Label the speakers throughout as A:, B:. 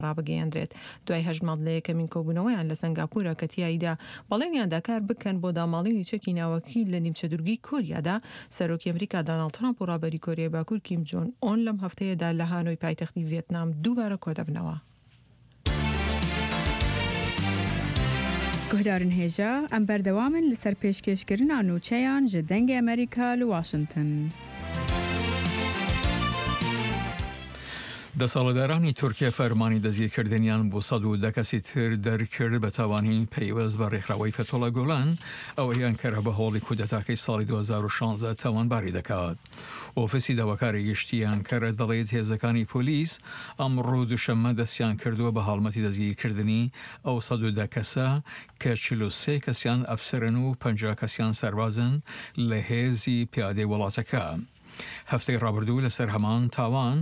A: ڕابگەیاندرێت دوای هەژمەڵەیەکەمین کۆبوونەوەیان لە سنگاپورە کە تیایدا بەڵێنیان داکار بکەن بۆ داماڵینی چەکی ناوەکی لە نیمچە دوورگەی کۆریادا سەرۆکی ئەمریکا دۆناڵد ترامپ و ڕابەری کۆریای باکوور کیم جۆن ئۆن لەم هەفتەیەدا لە هانۆی پایتەختی ڤێتنام دووبارە کۆدەبنەوە.
B: گوهدارن هێژە ئەم بەردەوامن لەسەر پێشکەشکردنا نوچەیان ji dengê ئەمریکا لە واشنگتن.
C: دەسەڵاتدارانی تورکیا فەرمانی دەستگیرکردنیان بۆ 110 کەسی تر دەرکرد بە تاوانی پەیوەست بە ڕێکخراوەی فەتۆڵە گۆلان ئەوەیان کەرە بە هۆڵی کودەتاکەی ساڵی 2016 تاوانباری دەکات. ئۆفیسی داواکاری گشتیان کەرە دەڵێت هێزەکانی پۆلیس ئەمڕۆ دووشەممە دەستیان کردووە بە هەڵمەتی دەستگیرکردنی ئەو 110 کەسە کە 43 کەسیان ئەفسەرن و 50 کەسیان سەربازن لە هێزی پیادەی وڵاتەکە. هەفتەی ڕابردوو لەسەر هەمان تاوان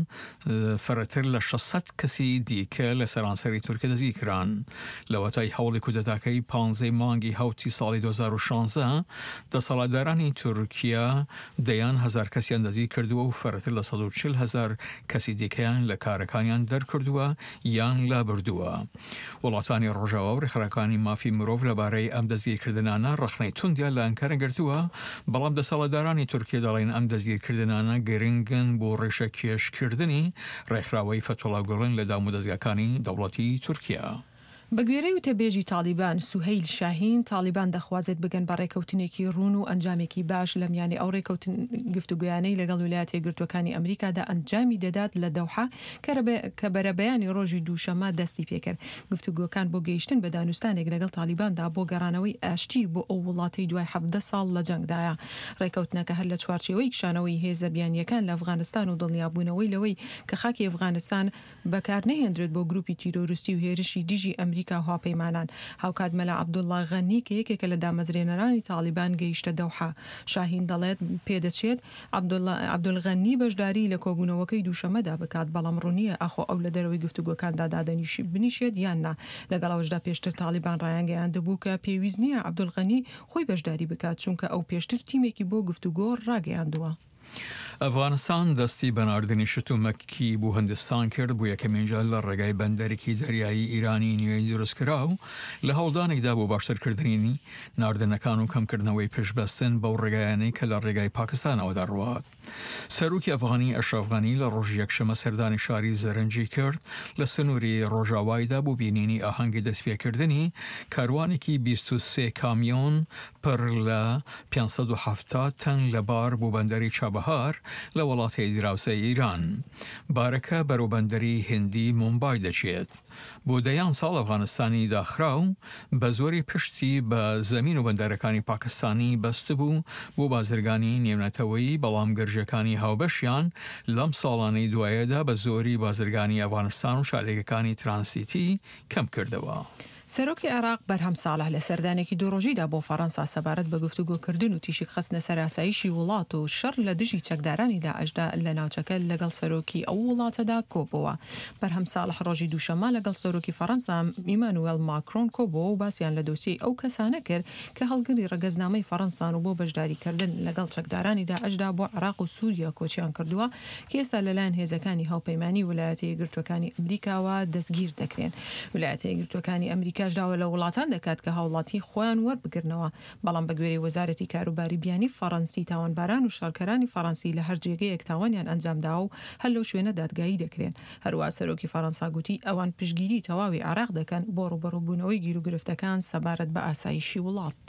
C: فەرەتر لە 600 کەسی دیکە لە سەرانسەری تورکیا دەستگیرکران. لەوەتای هەوڵی کودەتاکەی 15 مانگی هەوتی ساڵی 2016 دەسەڵاتدارانی تورکیا دەیان 1000 کەسیان دەستگیر کردووە و فەرەتر لە 140,000 کەسی دیکەیان لە کارەکانیان دەرکردووە یان لابردووە. وڵاتانی ڕۆژاوا و ڕێکخراوەکانی مافی مرۆڤ لەبارەی ئەم دەستگیرکردنانە ڕەخنەی توندیان لە ئەنکارە گرتووە، بەڵام دەسەڵاتدارانی تورکیا دەڵێن ئەم دەستگیرکردنانە گرنگن بۆ ڕێشە کێشکردنی ڕێکخراوەی فەتۆڵە گۆڵن لە دام و دەستگاکانی دەوڵەتی تورکیا.
A: بە گوێرەی وتەبێژی تالیبان سوهەیل شاهین تالیبان دەخوازێت بگەن بە ڕێکەوتنێکی ڕوون و ئەنجامێکی باش لە میانی ئەو ڕێکەوتن گفتوگویانەی لەگەڵ ویلایەتە یەکگرتووەکانی ئەمریکادا ئەنجامی دەدات لە دەوحە کە بەرەبەیانی ڕۆژی دووشەممە دەستی پێکرد. گفتوگوەکان بۆ گەیشتن بە دانوستانێک لەگەڵ تالیباندا بۆ گەڕانەوەی ئاشتی بۆ ئەو وڵاتی دوای 17 ساڵ لە جەنگدایە. ڕێکەوتنەکە هەر لە چوارچێوەی کشانەوەی هێزە بیانیەکان لە ئەفغانستان و دڵنیابوونەوەی لەوەی کە خاکی ئەفغانستان بەکار نەهێنرێت بۆ گروپی تیرۆریستی و هێرشی دژی ئەمریکا هاوپەیمانان. هاوکات مەلا عەبدوڵڵا غەنی کە یەکێکە لە دامەزرێنەرانی تالیبان گەیشتە دەوحە. شاهین دەڵێت پێدەچێت عەبدوڵغەنی بەشداری لە کۆبوونەوەکەی دووشەمەدا بکات، بەڵام ڕوونیە ئەخۆ ئەو لە دەرەوەی گفتوگۆکاندا دادەنیشی بنیشێت یان نا. لەگەڵ ئەوەشدا پێشتر تالیبان ڕایانگەیان دەبوو کە پێویست نییە عەبدوڵغەنی خۆی بەشداری بکات چونکە ئەو پێشتر تیمێکی بۆ گفتوگۆ ڕاگەیاندووە.
C: ئەفغانستان دەستی بەناردنی شتومەکی بۆ هەندستان کرد بۆ یەکەمین جار لە ڕێگای بەندەرێکی دەریایی ئیرانی نوێی دروستکرا و لە هەوڵدانێکدا بۆ باشترکردنی ناردنەکان و کەمکردنەوەی پشبەستن بەو ڕێگایانەی کە لە ڕێگای پاکستانەوە دەڕوات. سەرۆکی ئەفغانی ئەشرەف غەنی لە ڕۆژی یەکشەمە سەردانی شاری زەرنجی کرد لە سنووری ڕۆژاوایدا بۆ بینینی ئاهەنگی دەستپێکردنی کاروانێکی 23 کامیۆن پڕ لە 570 تەن لەبار بۆ بەندەری چابەهار لە وڵاتی دراوسە ئیران. بارەکە بەرەو بەندەری هندی مومبای دەچێت. بۆ دەیان ساڵ ئەفغانستانی داخراو بە زۆری پشتی بە زەمین و بەندەرەکانی پاکستانی بەست بوو بۆ بازرگانی نێونەتەوەی، بەڵام گەرجەکانی هاوبەشیان لەم ساڵانەی دوایەدا بە زۆری بازرگانی ئەفغانستان و شارێکەکانی ترانسیتی کەم کردەوە.
A: سەرۆکی عێراق بەرهەم ساڵح لە سەردانێکی دوڕۆژیدا بۆ فەڕەنسا سەبارەت بە گفتوگۆکردن و تیشک خستنە سەر ئاسایشی وڵات و شەڕ لە دژی چەکدارانی داعشدا لە ناوچەکە لەگەڵ سەرۆکی ئەو وڵاتەدا کۆبووە. بەرهەم ساڵح ڕۆژی دووشەممە لەگەڵ سەرۆکی فەڕەنسا ئیمانوێل ماکرۆن کۆبووە و باسییان لە دۆسیەی ئەو کەسانە کرد کە هەڵگری ڕەگەزنامەی فەڕەنسان و بۆ بەشداریکردن لەگەڵ چەکدارانی داعشدا بۆ عێراق و سووریا کۆچیان کردووە کە ئێستا لەلایەن هێزەکانی هاوپەیمانی ویلایەتە یەکگرتووەکانی ئەمریکاوە دەستگیر دەکرێن. ویلایەتە یەکگرتووەکانی ئەمریکاش داوە لە وڵاتان دەکات کە هاوڵاتی خۆیان وەربگرنەوە، بەڵام بە گوێرەی وەزارەتی کاروباری بیانی فەڕەنسی تاوانباران و شارکەرانی فەڕەنسی لە هەر جێگەیەک تاوانیان ئەنجامدا و هەر لەو شوێنە دادگایی دەکرێن. هەروە سەرۆکی فەڕەنسا گوتی ئەوان پشتگیری تەواوی عێراق دەکەن بۆ ڕوبەڕووبوونەوەی گیر و گرفتەکان سەبارەت بە ئاسایشی وڵات.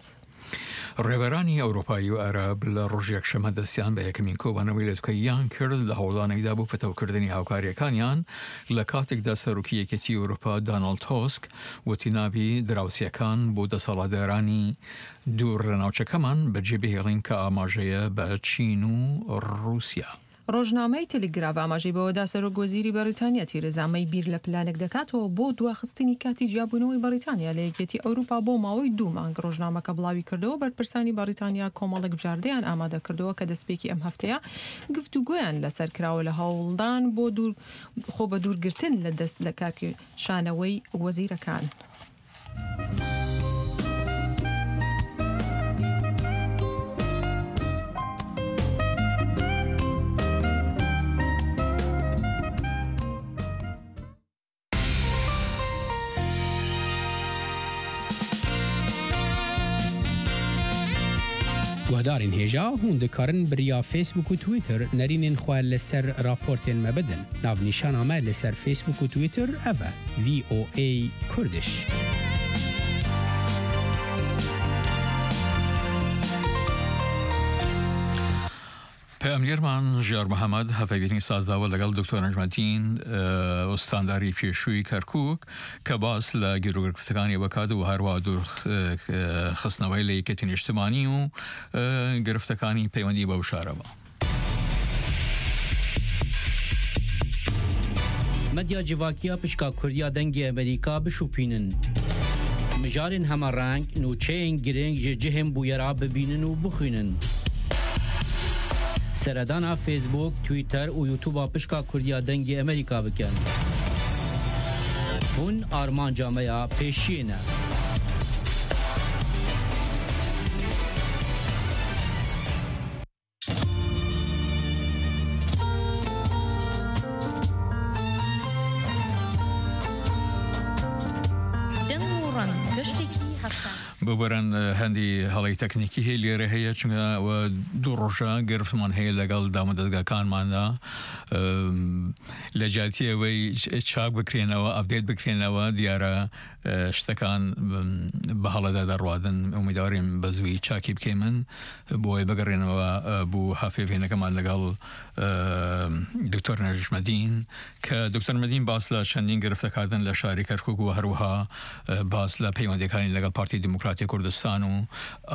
C: ڕێبەرانی ئەوروپایی و عەرەب لە ڕۆژ یەکشەمە دەستیان بە یەکەمین کۆبانەوەی لەتکەیان کرد لە هەوڵانێکدا بۆ فتەوکردنی هاوکاریەکانیان لە کاتێکدا سەرۆکی یەکێتی ئەوروپا دۆناڵد تۆسک وتی نابی دراوسیەکان بۆ دەسەڵاتدارانی دوور لە ناوچەکەمان بەجێبهێڵین کە ئاماژەیە بە چین و ڕووسیا.
A: ڕۆژنامەی تەلگراف ئاماژەی بەوەدا سەرۆک وەزیری بەریتانیا تیرەزامەی بیر لە پلانێک دەکاتەوە بۆ دواخستنی کاتی جیابوونەوەی بەریتانیا لە یەکێتی ئەوروپا بۆ ماوەی 2 مانگ. ڕۆژنامەکە بڵاوی کردەوە بەرپرسانی بەریتانیا کۆمەڵێک بژاردەیان ئامادە کردەوە کە دەستپێکی ئەم هەفتەیە گفتوگویان لەسەر کراوە لە هەوڵدان بۆ خۆ بە دوورگرتن لە دەست لە کارکێشانەوەی وەزیرەکان.
D: گهدارین هجا هون دکارن بریا فیسبوک و تویتر نرینین خواه لسر راپورتین مبدن ناو نیشان آمه لسر فیسبوک و تویتر اوه VOA کردش
C: پامنیرمان جار محمد هفویرین سازداول لگل دکتر نجمتین استانداری پیشوی کرکوک که باز لگیرو گرفتگانی وکاد و هر وادور خصنوی لیکتین اجتماعی و گرفتگانی پیوندی با وشاره با
E: مدیا جواکیا پشکا کردیا دنگی امریکا بشوپینن مجارن همه رنگ نوچه گرنگ جهم بویرا ببینن و بخوینن سردانا فیسبوک، تویتر و یوتیوب پشکا کردیا دنگی امریکا بکن هون آرمان جامعه پیشینه
C: ببرن هندی حالی تکنیکی هی هی چون و دو روزا گرفت من هی لگال دامدگاه کان ماندا لجاتی وی چاق بکرینه و آپدیت بکرینه و دیاره اشتکان به حال در وادن امیدواریم بزوی چاکی بکیمن بوی بگرینه و بو حافظینه کمان لگال دکتر نجمدین که دکتر نجمدین باصله چندین گرفته کردن لشاری کرکوک و هروها باصله پیوندی کردن لگال پارتی دموکراتی کردستان و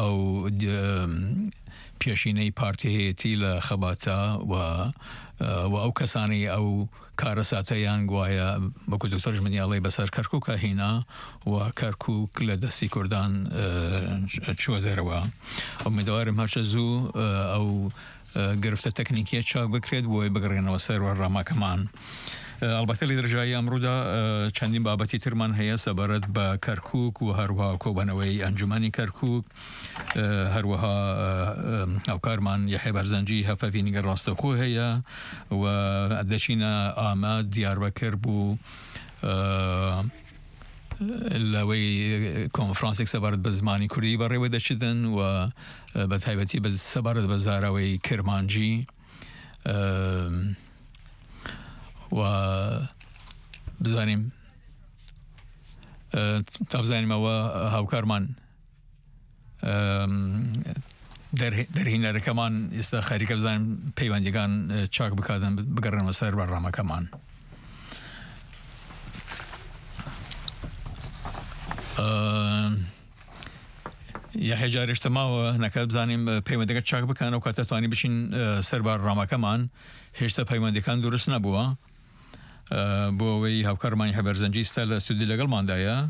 C: پیشینه پارتی هیتی لخباتا و او کسانی او کارساتیان گوایا بکو دکتر نجمدین الله بسر کرکوک هینا و کرکوک لدستی کردان چو دروا امیدوارم هرچه زو او گرفته تکنیکی چاک بکرید و بگرین و سر و راما کمان البته لدرجای امرودا چندین بابتی ترمان هیا سبارت با کرکوک و هروها کوبانوی انجمنی کرکوک هروها او کارمان یحیی برزنجی هفوینی راست خو هیا و دشینا آمد دیاربکر بو لوی کنفرانسی سبارت بزمانی کردی برای وده شدن و به تایبتی به سبارت بزاروی کرمانجی و بزنیم تابزنیم و هاوکارمان در هین رکمان است خیلی که بزنیم پیوندگان چاک بکردن بگرن و سر برنامه کمان یا هجار اجتماع و نکرد بزنیم پیوندگان چاک بکن و کات توانی بشین سر برنامه کمان هشت پیوندگان درست نبوده بو وی هاوکارمانی هبرزنجی استال استودی لگل ماندایا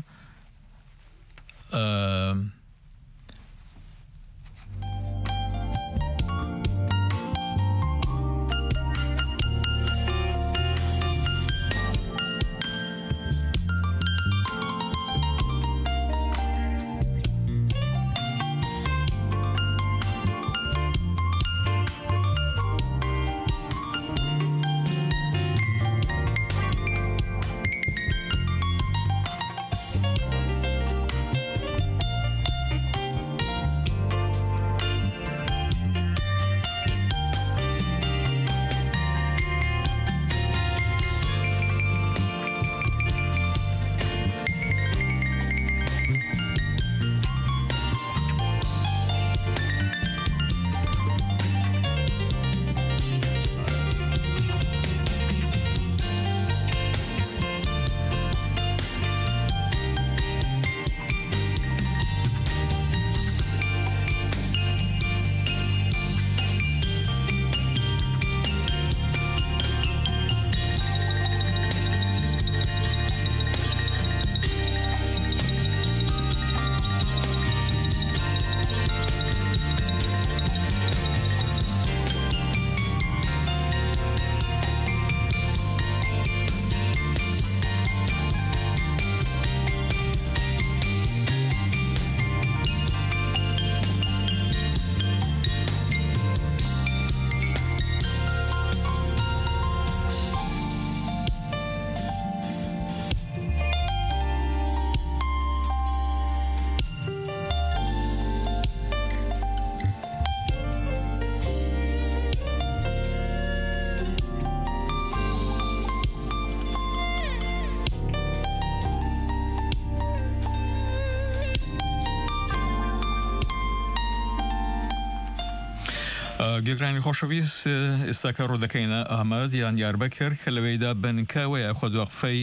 C: گەگرانی خۆشەویست ئێستاکە ڕوودەکەینە ئامەد یان دیاربەکر کە لەوەیدا بنکەوەیە خۆدوەقفەی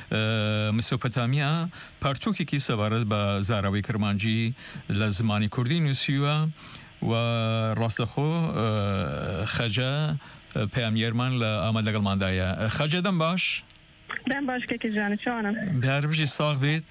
C: مسۆپۆتامیا پارتووکێکی سەبارەت بە زاراوەی کرمانجی لە زمانی کوردی نووسیوە و ڕاستەخۆ خەجە پەیامێرمان لە ئامەد لەگەڵماندایە. خەجە دەم باش؟
F: دەم باش کێکی جوانە چۆنە؟
C: بژی ساغ بێت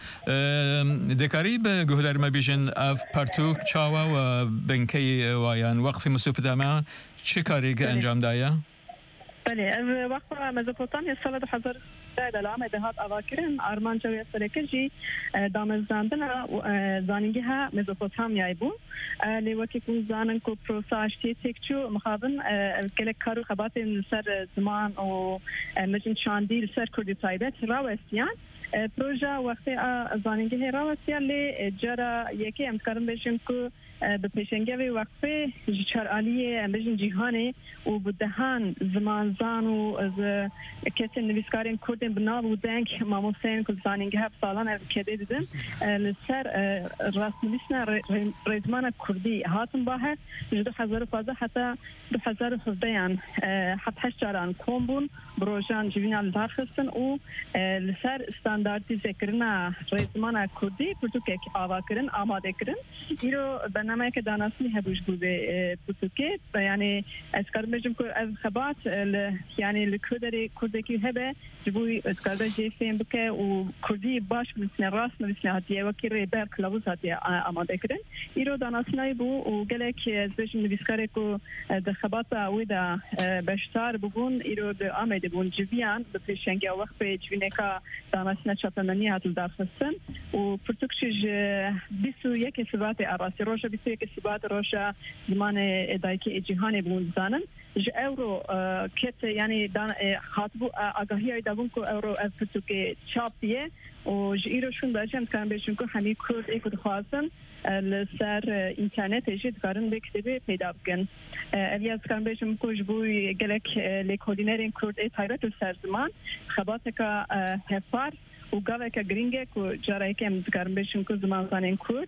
C: دەکاری بە گوهدارمە بیژن ئەف پەرتووک چاوە و بنکەی وایان وەقفی مسۆپۆتامیا چه کارێک ئەنجامدایە؟
F: بله وقت مزوپوتامیا سال 2000 لام دهات آواکرن آرمانجوی سرکجی دامزداندن زانینگی ها مزوپوتامیا بود لیوکی کن زانن کو پروساشتی تکچو مخابن گله کارو خبات سر زمان و مجن چاندی سر کردی تایبت راوستیان پروژه وقتی زانینگی راوستیان لی جرا یکی امکارم بشیم که به پیشنگی وقفه چرعالیه امروز جهانی و بدهان زمان زان و کسی نویسکارین کردن بناب و دنگ ماموسین که زانینگی ها سالانه کده دیدن لسر رسمیسنا رزمان کردی هاتن باهر 2015 حتی 2017 8 جاران کمبون بروژان جوینال دارخستن و لسر استانداردی ذکرنا رزمان کردی پرتوکه آوا کردن آماده کردن ایرو برنامه که دانستی هبوش بوده پرتوکه یعنی از کارمجم که از خبات یعنی لکردی کردی که هبه جبوی از کارده جیفیم بکه و کردی باش مثل راست مثل هاتیه و کی ریبر کلاوز هاتیه آماده کردن ایرو دانستی بو و گله که از بچه نویسکاری که در خبات ویدا بشتار بگون ایرو در آمده بون جویان به پیشنگی وقت به جوینه که دانستی چاپمنی هاتل دارستن و پرتوکش 21 سبات عراسی روشا 21 سبات روشا زمان دایکی جهانی بون زانن ج اورو کت یعنی دان خاطبو آگاهی های دابون که اورو از پرتوک چاپیه و ج ایروشون باجم کن بهشون که همی کرد ایکود خواستن لسر اینترنت اجید کارن به کتابی پیدا بکن الیاس کن بهشون که جبوی گلک لیکودینرین کرد ای تایرت سر زمان خبات که هفار و گاوه که گرینگه که جارایی که امزکارن بهشون که زمان زانین کرد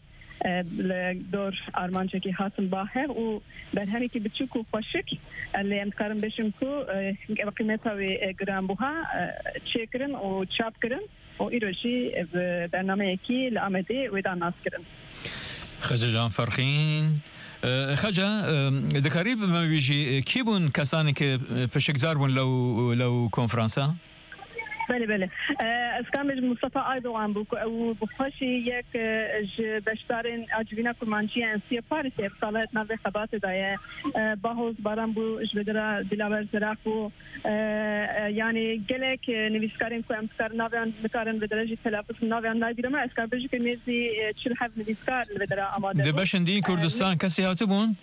F: دور آرمانچه که حاصل باهر و بر همی که بچوک و خوشک اللي امکارم بشم که قیمتا و گرام بوها چکرن و چاپ کرن و ایروشی برنامه یکی لآمده و داناس کرن.
C: خجا جان فرخین خجا دکاری بما بیجی کی بون کسانی که پشکزار بون لو کنفرانسا؟
F: بله از کامل مصطفی ایدوان بو او بخشی یک بشتارین اجوینا کرمانجی انسی پاریس افصالات نوی خبات دایه باهوز باران بو جبدرا دلاور زراق بو یعنی گلک نویسکارین که امسکار نویان بکارن به درجه تلافظ نویان نایدیرم از کاربرجی که میزی 47 نویسکار بدرا آماده
C: ده بشندی کردستان کسی هاتو بون؟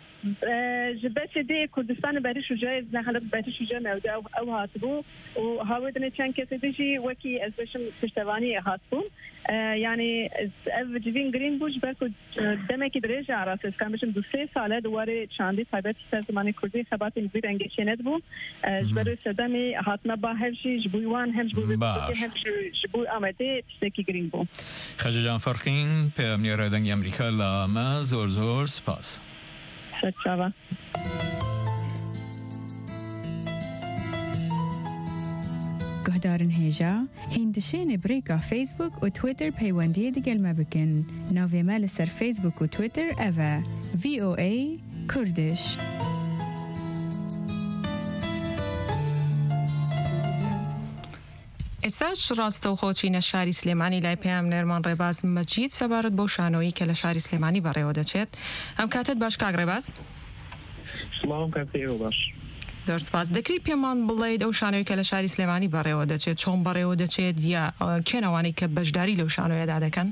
F: جبت دی کردستان برای شجاع نخالد برای شجاع موده او هاتبو و هاودن چند کسی دیجی وکی از بشم پشتوانی هاتبون یعنی از جوین گرین بوش برکو دمکی درجه عراس است کم بشم 2-3 ساله دواره چندی تایبت سازمان کردی خبات نزیر انگیشنت بو جبر سدمی هاتنا با هرشی جبویوان هم جبوی هم جبوی آمده تشتکی گرین بو.
C: خجا جان فرخین پیامنی رادنگ امریکا لامه زور سپاس.
F: شکر.
B: گهدارن هیجا هندشین بریکا فیسبوک و تویتر پیوندی دیگل ما بکن ناوی مال سر فیسبوک و تویتر اوه VOA کردش.
A: استاش راستو خوچین شهری سلیمانی لای پیام نرمان رباز مجید سبارت بو شانویی که لشهری سلیمانی برای وده چید هم کاتت باش که رباز؟
G: سلام کاتی باش.
A: زور سپاس دکری پیمان بلید او شانویی که لشهری سلیمانی برای وده چید چون برای وده چید یا کنوانی که بجداری لو شانویی داده کن؟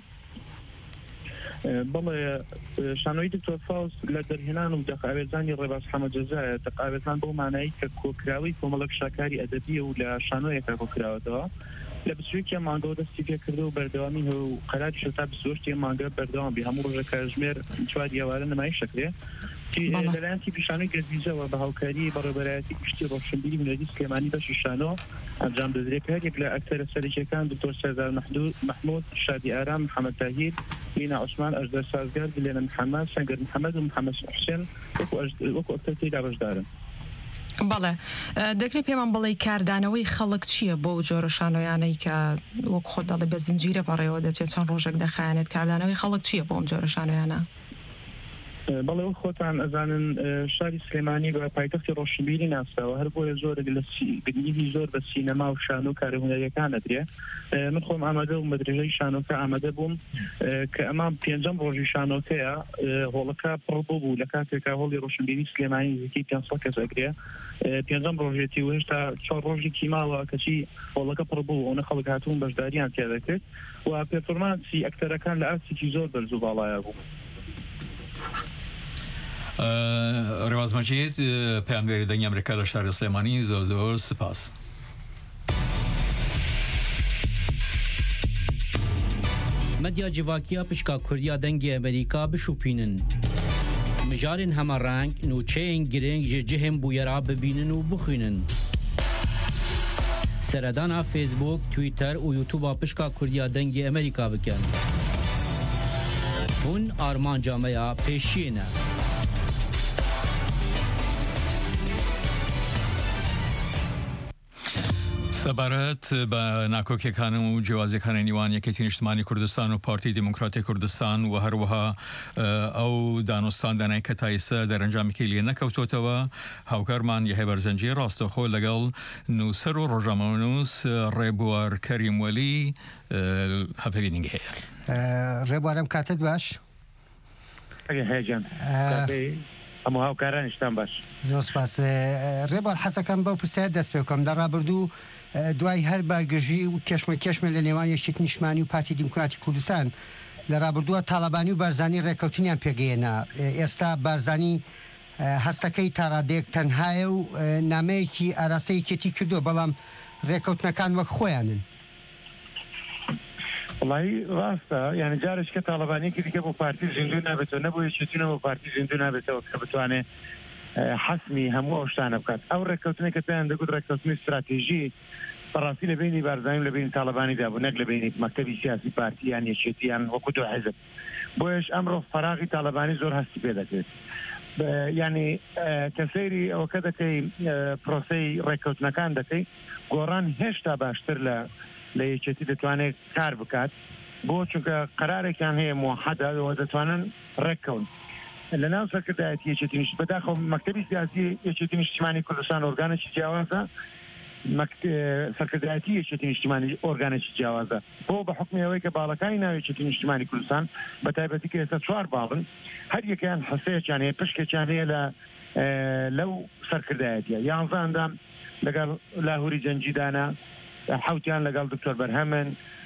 G: بله شانوی دکتر فاوز لدرهنان و دقایقانی رباز حمد جزاء دقایقان به معنی که کوکراوی کمالک شکاری ادبی و لشانوی که کوکراو دا لبسوی که مانگو دستی که کرده و بردوامی و قرار شده بسوشتی مانگو بردوام بی همون روز کارجمر چواد یوارن نمایش شکلی لەلایەنی پیشانەی گەزیزەوە بە هاوکاری بەڕێوەبەرایەتی گشتی ڕۆشنبیری منەدی سلێمانی بەشی شانۆ ئەنجام دەدرێت کە هەرێک لە ئەکتەرە سەرەکیەکان دکتۆر سەردار محمود، شادی ئارام، محەممەد تاهیر، لینا عوسمان، ئەژدەر سازگار، دلێنە محەممەد، سەنگەر محەممەد و محەممەد حوسێن وەکو ئەکتەر تێدا بەشدارن.
A: بەڵێ دەکرێت پێمان بڵێ کاردانەوەی خەڵک چییە بۆ جۆرە شانۆیانەی کە وەک خۆ دەڵێ بە زنجیرە بەڕێوە دەچێت چەند ڕۆژێک دەخایەنێت کاردانەوەی خەڵک چییە بۆ ئەم جۆرە شانۆیانە؟
G: بەڵێ خۆتان ئەزانن شاری سلێمانی بە پایتەختی ڕۆشنبیری ناساوە هەر بۆیە زۆر گرنگی زۆر بە سینەما و شانۆ کارە هونەریەکان ئەدرێ. من خۆم ئامادە و بەدرێژەی شانۆکە ئامادە بووم کە ئەمان پێنجەم ڕۆژی شانۆکەیە هۆڵەکە پڕ بوو لە کاتێکا هۆڵی ڕۆشنبیری سلێمانی زیکی 500 کەس ئەگرێ. پێنجەم ڕۆژێتی و هێشتا 4 ڕۆژێکی ماوە کەچی هۆڵەکە پڕ بوو ئەوە خەڵک هاتوون بەشداریان تێدەکرد و پێرفۆرمانسی ئەکتەرەکان لە ئاسێکی زۆر بەرز و باڵایە بوو.
C: ڕێواز مەجید پەیامبەری دەنگی ئەمریکا لە شاری سلێمانی زۆر سپاس.
E: مەدیا جیڤاکیە پشکا کوردیا دەنگی ئەمریکا بشوپینن. مژارên هەمەڕەنگ نوچەیەن گرنگ ji cihên bûyera bibînin û bixwînin. Seredana Facebook, Twitter û YouTube'a pişka Kurdiya dengê Amerîka bikin. Hûn armanca me ya pêşiyê ne.
C: سەبارەت بە ناکۆکیەکان و جیازەکانی نیوان یەکێتی نیشتمانی کوردستان و پارتی دیموکراتی کوردستان و هەروەها ئەو دانوستان دانای کە تایسە دەرەنجامێکی لێ نەکەوتۆتەوە هاوکارمان یەهێ بەرزەنجی ڕاستەخۆ لەگەڵ نووسەر و ڕۆژنامەنووس ڕێبوار کەریم وەلی هەفەبینینگ هەیە.
H: ڕێبوارم کاتت باش؟
I: هەیەجان هەموو هاوکارانیشتان باش.
H: زۆر سپاس. ڕێبوار حەسەکەم بەو پرسیار دەست پێ بکەم لە ڕابردوو دوای هەر بارگەژی و کێشمە لە نێوان یەکێتی نیشتمانی و پارتی دیموکراتی کوردستان لە ڕابردووە تاڵەبانی و بارزانی ڕێکەوتنیان پێگەیەنا. ئێستا بارزانی هەستەکەی تاڕادێک تەنهایە و نامەیەکی ئاراسەیەکێتی کردو بەڵام ڕێکەوتنەکان وەک خۆیانن.
I: وڵی ڕاستە یعنی جارش کە تاڵەبانێکی دیکە بۆ پارتی زیندوو نابێتەوە نەبوو یەکێتیونەوە بۆ پارتی زیندوو نابێتەوە کە بتوانێت حەسمی هەموو ئەو شتانە بکات. ئەو ڕێکەوتنێک کە پێیان دەگوت ڕێکەوتنی استراتیژی بەڕاستی لە بینی بارزانانی لە بینی تاڵەبانی دابوو نەک لە بینی مەکتەبی سیاسی پارتیان یەکێتیان وەکو دو حیزب. بۆیش ئەمڕۆ فەراغی تاڵەبانی زۆر هەستی پێ دەکرێت. یعنی کەسەیری ئەوەکە دەکەی پرۆسەی ڕێکەوتنەکان دەکەی گۆڕان هێشتا باشتر لە یەکێتی دەتوانێت کار بکات بۆ چونکە قەرارێکیان هەیە موحەدەوە دەتوانن ڕێککەون لە ناو سەرکردایەتی یەکێتی نیشت بەداخەوە مەکتەبی سیاسی یەکێتی نیشتیمانی کوردستان ئۆرگانێکی جیاوازە سەرکردایەتی یەکێتی نیشتیمانی ئۆرگانێکی جیاوازە بۆ بە حکمیەوەی کە باڵەکانی ناو یەکێتی نیشتیمانی کوردستان بە تایبەتی کە ئێستا 4 باڵن هەر یەکیان حسەیەکیان هەیە پشکێکیان هەیە لەو سەرکردایەتیە 11 ئەندام لەگەڵ لاهوری جەنجیدانە حوتیان لەگەڵ دکتۆر بەرهەمن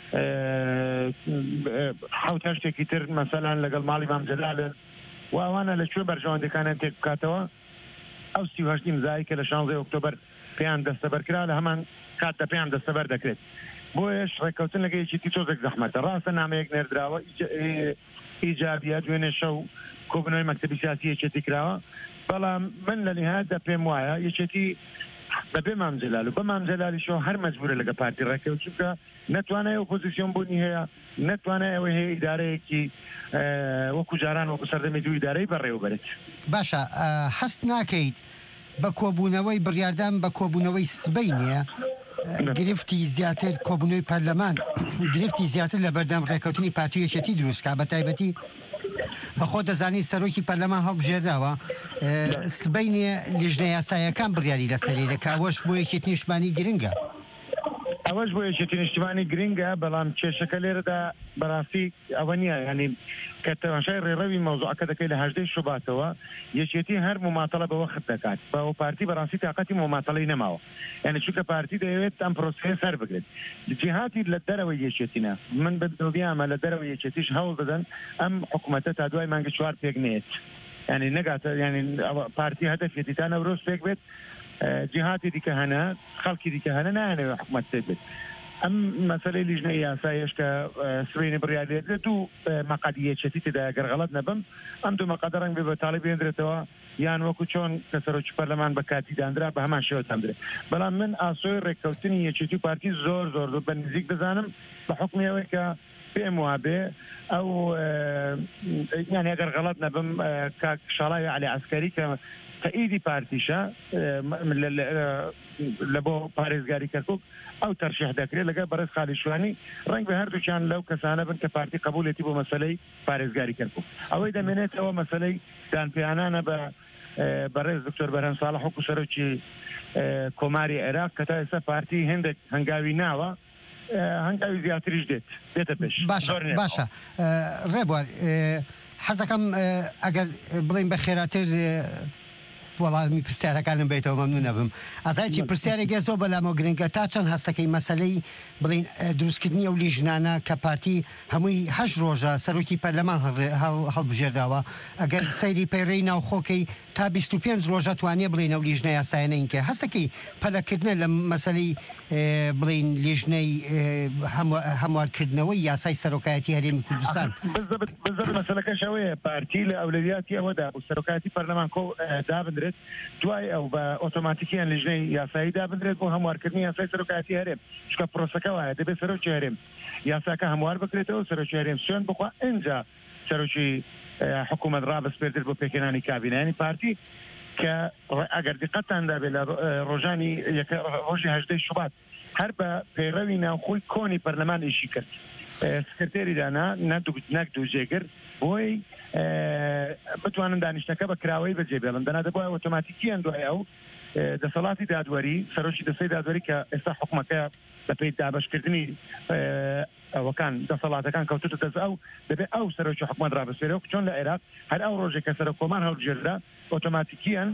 I: حوت هەشتێکی تر مەسەلەن لەگەڵ ماڵی مام جەلالن و ئەوانە لەکوێ بەرژەوەندەکانیان تێک بکاتەوە ئەو 38 ئیمزایی کە لە 16 ئۆکتۆبەر پێیان دەستەبەرکرا لە هەمان کاتدا پێیان دەستەبەر دەکرێت. بۆیش ڕێکەوتن لەگە یەکێتی تۆزێک زەحمەتە. ڕاستە نامەیەک نێردراوە ئیجابیە دوێنێ شەو کۆبنەوەی مەکتەبی سیاسی یەکێتی کراوە بەڵام من لە نهایەتدا پێم وایە یەکێتی بەبێ مام جەلال و بە مام جەلالیشەوە هەر مەجبورە لەگە پارتی ڕێکەوت چونکە نەتوانای ئۆپۆزیسیۆن بوونی هەیە نەتوانای ئەوەی هەیە ئیدارەیەکی وەکو جاران وەکو سەردەمی دوو ئیدارەی بەڕێوەبەرێت.
H: باشە هەست ناکەیت بە کۆبوونەوەی بڕیاردان بە کۆبوونەوەی سبەی نییە گرفتی زیاتر کۆبوونەوەی پەرلەمان گرفتی زیاتر لە بەردەم ڕێکەوتنی پارتی یەکێتی دروستکا بە تایبەتی بەخۆ دەزانی سەرۆکی پەرلەمان هەڵبژێرداوە سبەی نییە لیژنە یاساییەکان بڕیاری لەسەری دەکا ئەوەش بۆ یەکێتی نیشتیمانی گرنگە.
I: ئەوەش بۆ یەکێتی نیشتیمانی گرنگە بەڵام کێشەکە لێرەدا بەڕاستی ئەوە نییە ینی کە تەماشای ڕێڕەوی مەوزوعەکە دەکەی لە 18 شوباتەوە یەکێتی هەر مماتەڵە بە وەخت دەکات بەەوە پارتی بەڕاستی تااقەتی مماتەڵەی نەماوە یعنی چونکە پارتی دەیەوێت ئەم پرۆسەیە سەر بگرێت جیهاتی لە دەرەوەی یەکێتینە من بەدڵنیامە لە دەرەوەی یەکێتیش هەوڵ دەدەن ئەم حکوومەتە تا دوای مانگی 4 پێک نێت ینی نەگاتە ینی پارتی هەدەفێتی تا نەورۆز پێک بێت جیهاتی دیکە هەنە خەڵکی دیکە هەنە نایەنەوە حکوومەت پێک بێت ئەم مەسەلەی لیژنەی یاسایش کە سبەینە بڕیارێت دوو مەقادیەچێتی تێدا گەرغەڵەت نەبم ئەم دوو مەقادە ڕەنگ بێ بە تاڵی بێنرێتەوە یان وەکو چۆن کە سەرۆکی پەرلەمان بە کاتی دانرا بە هەمان شێوە دەمدرێت بەڵام من ئاسۆی ڕێککەوتنی یەکێتی و پارتی زۆر بە نزیک دەزانم بە حکمیەوەی کە پێم وابێ ئەو یان ئەگەر غەڵەت نەبم کاک شاڵای عەلی عەسکەری کە تەئیدی پارتیشە لە بۆ پارێزگاری کەرکووک ئەو تەرشیح دەکرێت لەگەڵ بەڕێز خالیشوانی ڕەنگ بە هەردووچیان لەو کەسانە بن کە پارتی قبولێتی بۆ مەسەلەی پارێزگاری کەرکووک ئەوەی دەمێنێتەوە مەسەلەی دانپێیانانە بە بەڕێز دکتۆر بەرهەم ساڵح وەکو سەرۆکی کۆماری عێراق کە تا ئێستا پارتی هێندێک هەنگاوی ناوە هەنگاوی زیاتریش دێتە پێش
H: باشە ڕێبوار حەزەکەم ئەگەر بڵین بە خێراتر وەڵامی پرسیارەکانم بێتەوە مەمنوو نەبم ئازایکی پرسیارێکی زۆر بەلامەوە گرنگە تا چەند هەستەکەی مەسەلەی بڵین دروستکردنی ئەو لیژنانە کە پارتی هەمووی 8 ڕۆژە سەرۆکی پەرلەمان هەڵبژێرداوە ئەگەر سەیری پەیڕەی ناوخۆکەی تا 25 ڕۆژە توانێ بڵین ئەو لیژنە یاسایانەین کە هەستەکەی پەلەکردنە لە مەسەلەی بڵین لیژنەی هەموارکردنەوەی یاسای سەرۆکایەتی هەرێمی کوردستان
I: بزەر مەسەلەکەش ئەوەیە پارتی لە ئەولەویاتی ئەوەدا و سەرۆکایەتی پەرلەمان دابدرێت دوای ئەو بە ئۆتۆماتیکیان لیژنەی یاسایی دابدرێت بۆ هەموارکردنی یاسای سەرۆکایەتی هەرێم چکە پرۆسەکە وایە دەبێت سەرۆکی هەرێم یاساکە هەموار بکرێتەوە سەرۆکی هەرێم سوێن بخوا ئینجا سەرۆکی حکوومەت ڕابەسپێردر بۆ پێکەنانی کابینەیانی پارتی کە ئەگەر دیقەتان دابێت لە ڕۆژانی ڕۆژی 18 شوبات هەر بە پەیڕەوی ناوخۆی کۆنی پەرلەمان ئیشی کرد سکرتێری دانا نەک دوو جێگر بۆی بتوانن دانیشتەکە بە کراوەی بەجێبێڵن دەنا دەبووە ئۆتۆماتیکیان دوای ئەو دەسەڵاتی دادوەری سەرۆکی دەسەی دادوەری کە ئێستا حکومەکە بە پێی دابەشکردنی ئەوەکان دەسەڵاتەکان کەوتوتە دەست ئەو دەبێت ئەو سەرۆکی حکومەت ڕابەسپێرەوە چۆن لە عێراق هەر ئەو ڕۆژێک کە سەرۆکۆمان هەڵبژێردا ئۆتۆماتیکیان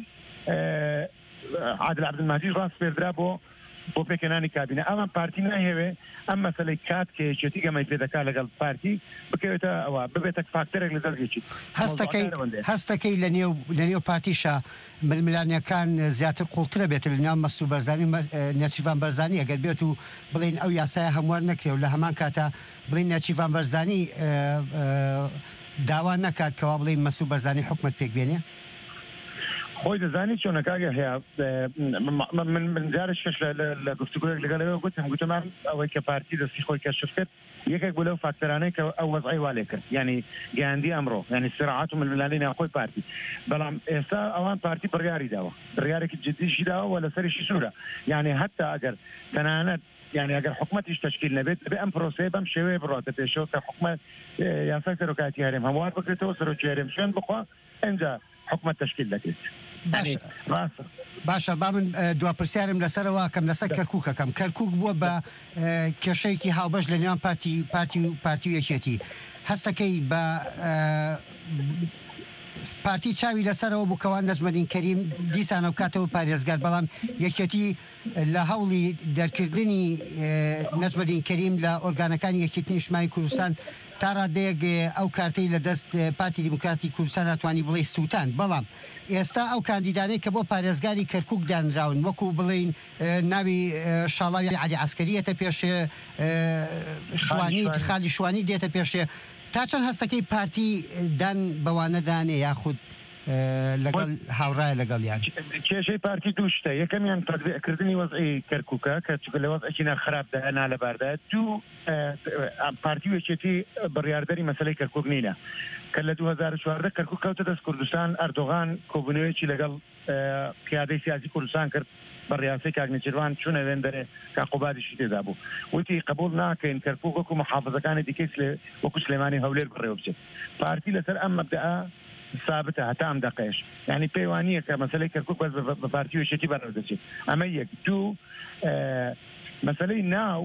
I: عادل عەبدولماجید ڕاستپێردرا بۆ پێکەنانی کابینە ئەمان پارتی ناهێوێ ئەم مەسەلەی کات کە یەکێتی گەمەی پێدەکا لەگەڵ پارتی بکەوێتە ئەوە ببێتە فاکتەرێک لە دەستێکی
H: هەستەکەی لە نێو پارتیشە ململانیەکان زیاتر قوڵترە بێت لە ناو مەسوود بەرزانی نەچیڤان بەرزانی ئەگەر بێت و بڵین ئەو یاسایە هەموار نەکرێ و لە هەمان کاتە بڵین نەچیڤان بەرزانی داوا نەکات کەوا بڵین مەسوود بەرزانی حکومەت پێک بێنێ
I: خۆی دەزانی چۆنەکاگە هەیە من جارشش لە گفتوگوێک لەگەڵەوە گوتمان ئەوەی کە پارتی دەستی خۆی کەشف کرد یەکێک بۆ لەو فاکتەرانەی کە ئەو وەزعی والێ کرد ینی گەیاندی ئەمڕۆ ینی سرعات و ململانی ناوخۆی پارتی بەڵام ئێستا ئەوان پارتی بڕیاری داوە بڕیارێکی جدیشی داوە و لەسەریشی سوورە یعنی هەتا ئەگەر تەنانەت يعني اگر حکومتش تشکیل نبید به ام پروسه بم شوی براته پیشو که حکومت یاسای سرکاتی هرم هموار بکرده و سرچ هرم شون بخوا اینجا حکومت تشکیل دکید
H: باشە با من دو پرسیارم لەسەرەوە کەم لەسەر کەرکووکەکەم کەرکووک بووە بە کێشەیەکی هاوبەش لە نێوان پارتی و یەکێتی هەستەکەی بە پارتی چاوی لەسەرەوە بووکەوان نەجمەدین کەریم دیسان ئەو کاتەوە پارێزگار بەڵام یەکێتی لە هەوڵی دەرکردنی نەجمەدین کەریم لە ئۆرگانەکانی یەکێتی نیشتیمانی کوردستان تا ڕادەیەک ئەو کارتەی لە دەست پارتی دیموکراتی کوردستان ناتوانانی بڵێ سووتان بەڵام ئێستا ئەو کاندیدانەی کە بۆ پارێزگاری کەرکووک دانراون وەکو بڵین ناوی شاڵاوی عەلی عەسکەریەتە پێشێ شوانی خالی شوانی دێتە پێشێ تا چەند هەستەکەی پارتی دان بەوانەدانێ یاخود لەگەڵ هاوڕایە لەگەڵیان
I: کێشەی پارتی دوو شتە یەکەمیان تەطبیقکردنی وەزعی کەرکووکە کە چونکە لە وەزعێکی ناخراپدا نالەباردا دوو پارتی و یەکێتی بڕیاردەری مەسەلەی کەرکووک نینە کە لە 2014 کەرکووک کەوتە دەست کوردستان ئەردۆغان کۆبوونەوەیەکی لەگەڵ پیادەی سیاسی کوردستان کرد بە ڕیاسەی کاک نەچیروان چوونە وێندەرێ کاقوبادیشی تێدا بوو وتی قبول ناکەین کەرکووک وەکو محافظەکانی دیکەی وەکو سلێمانی هەولێر بڕێوە بچێت پارتی لەسەر ئەم مەبدەئە ثابتە هەتا ئەم دەقەیەش یعنی پەیوانییە کە مەسەلەی کەرکووک بەس بە پارتی و یەکێتی بەڕێوەدەچێت ئەمە یەک دوو مەسەلەی ناو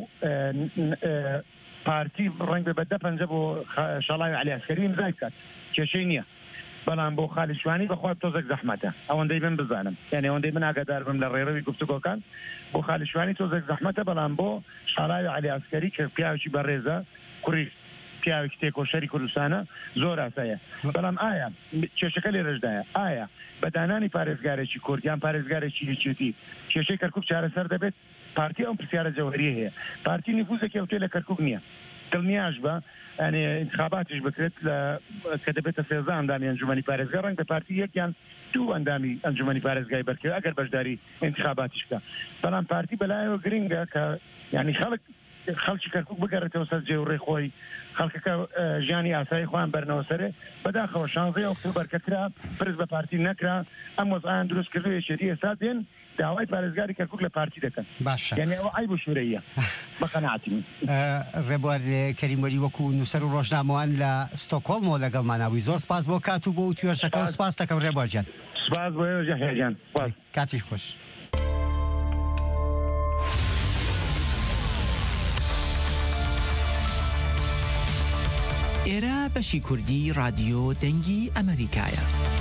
I: پارتی ڕەنگ بە 10 بۆ شاڵاوی عەلی عەسکەری ئیمزای بکات کێشەی نییە بەڵام بۆ خالیشوانی بەخوات تۆزێک زەحمەتە ئەوەندەی من بزانم یعنی ئەوەندەی من ئاگادار بم لە ڕێڕەوی گفتوگۆکان بۆ خالیشوانی تۆزێک زەحمەتە بەڵام بۆ شاڵاوی عەلی عەسکەری کە پیاوێکی بەڕێزە کوڕی پیاوێکی تێکۆشەری کوردستانە زۆر ئاسایە بەڵام ئایا کێشەکە لێرەشدایە ئایا بەدانانی پارێزگارێکی کورد یان پارێزگارێکی یەکێتی کێشەی کەرکووک چارەسەر دەبێت پارتی ئەم پرسیارە جەوهەریە هەیە پارتی نفوزێکی ئەوتێ لە کەرکووک نییە دڵنیاش بە ئەنێ انتخاباتیش بکرێت کە دەبێتە سێزە ئەندامی ئەنجومەنی پارێزگای ڕەنگە پارتی یەکیان دوو ئەندامی ئەنجومەنی پارێزگای بەرکرد ئەگەر بەشداری انتخاباتیش بکە بەڵام پارتی بەلایەوە گرنگە کە یعنی خەڵکی کەرکووک بگەڕێتەوە سەر جێوڕێی خۆی خەڵکەکە ژیانی ئاسایی خۆیان بەرنەوە سەرێ بەداخەوە 16 ئۆکتۆبەر کە کرا پرس بە پارتی نەکرا ئەم وەزعیان دروست کردو یەکێتی ئێستا دێن داوای پارێزگاری کەرکووک لە پارتی دەکەن
H: باشە
I: یعنی ئەوە ئای بۆ شوورەیە بە قەناعەتی
H: ڕێبوار کەریموەری وەکو نووسەر و ڕۆژنامەوان لە ستۆکۆڵمەوە لەگەڵماناوی زۆر سپاس بۆ کات و بۆ توێژەکە و سپاس دەکەم ڕێبوار جان
I: سپاس بۆ ئێوە هێجان
H: کاتیش خۆش
J: ئێرە بەشی کوردی رادیۆ دەنگی ئەمریکایە.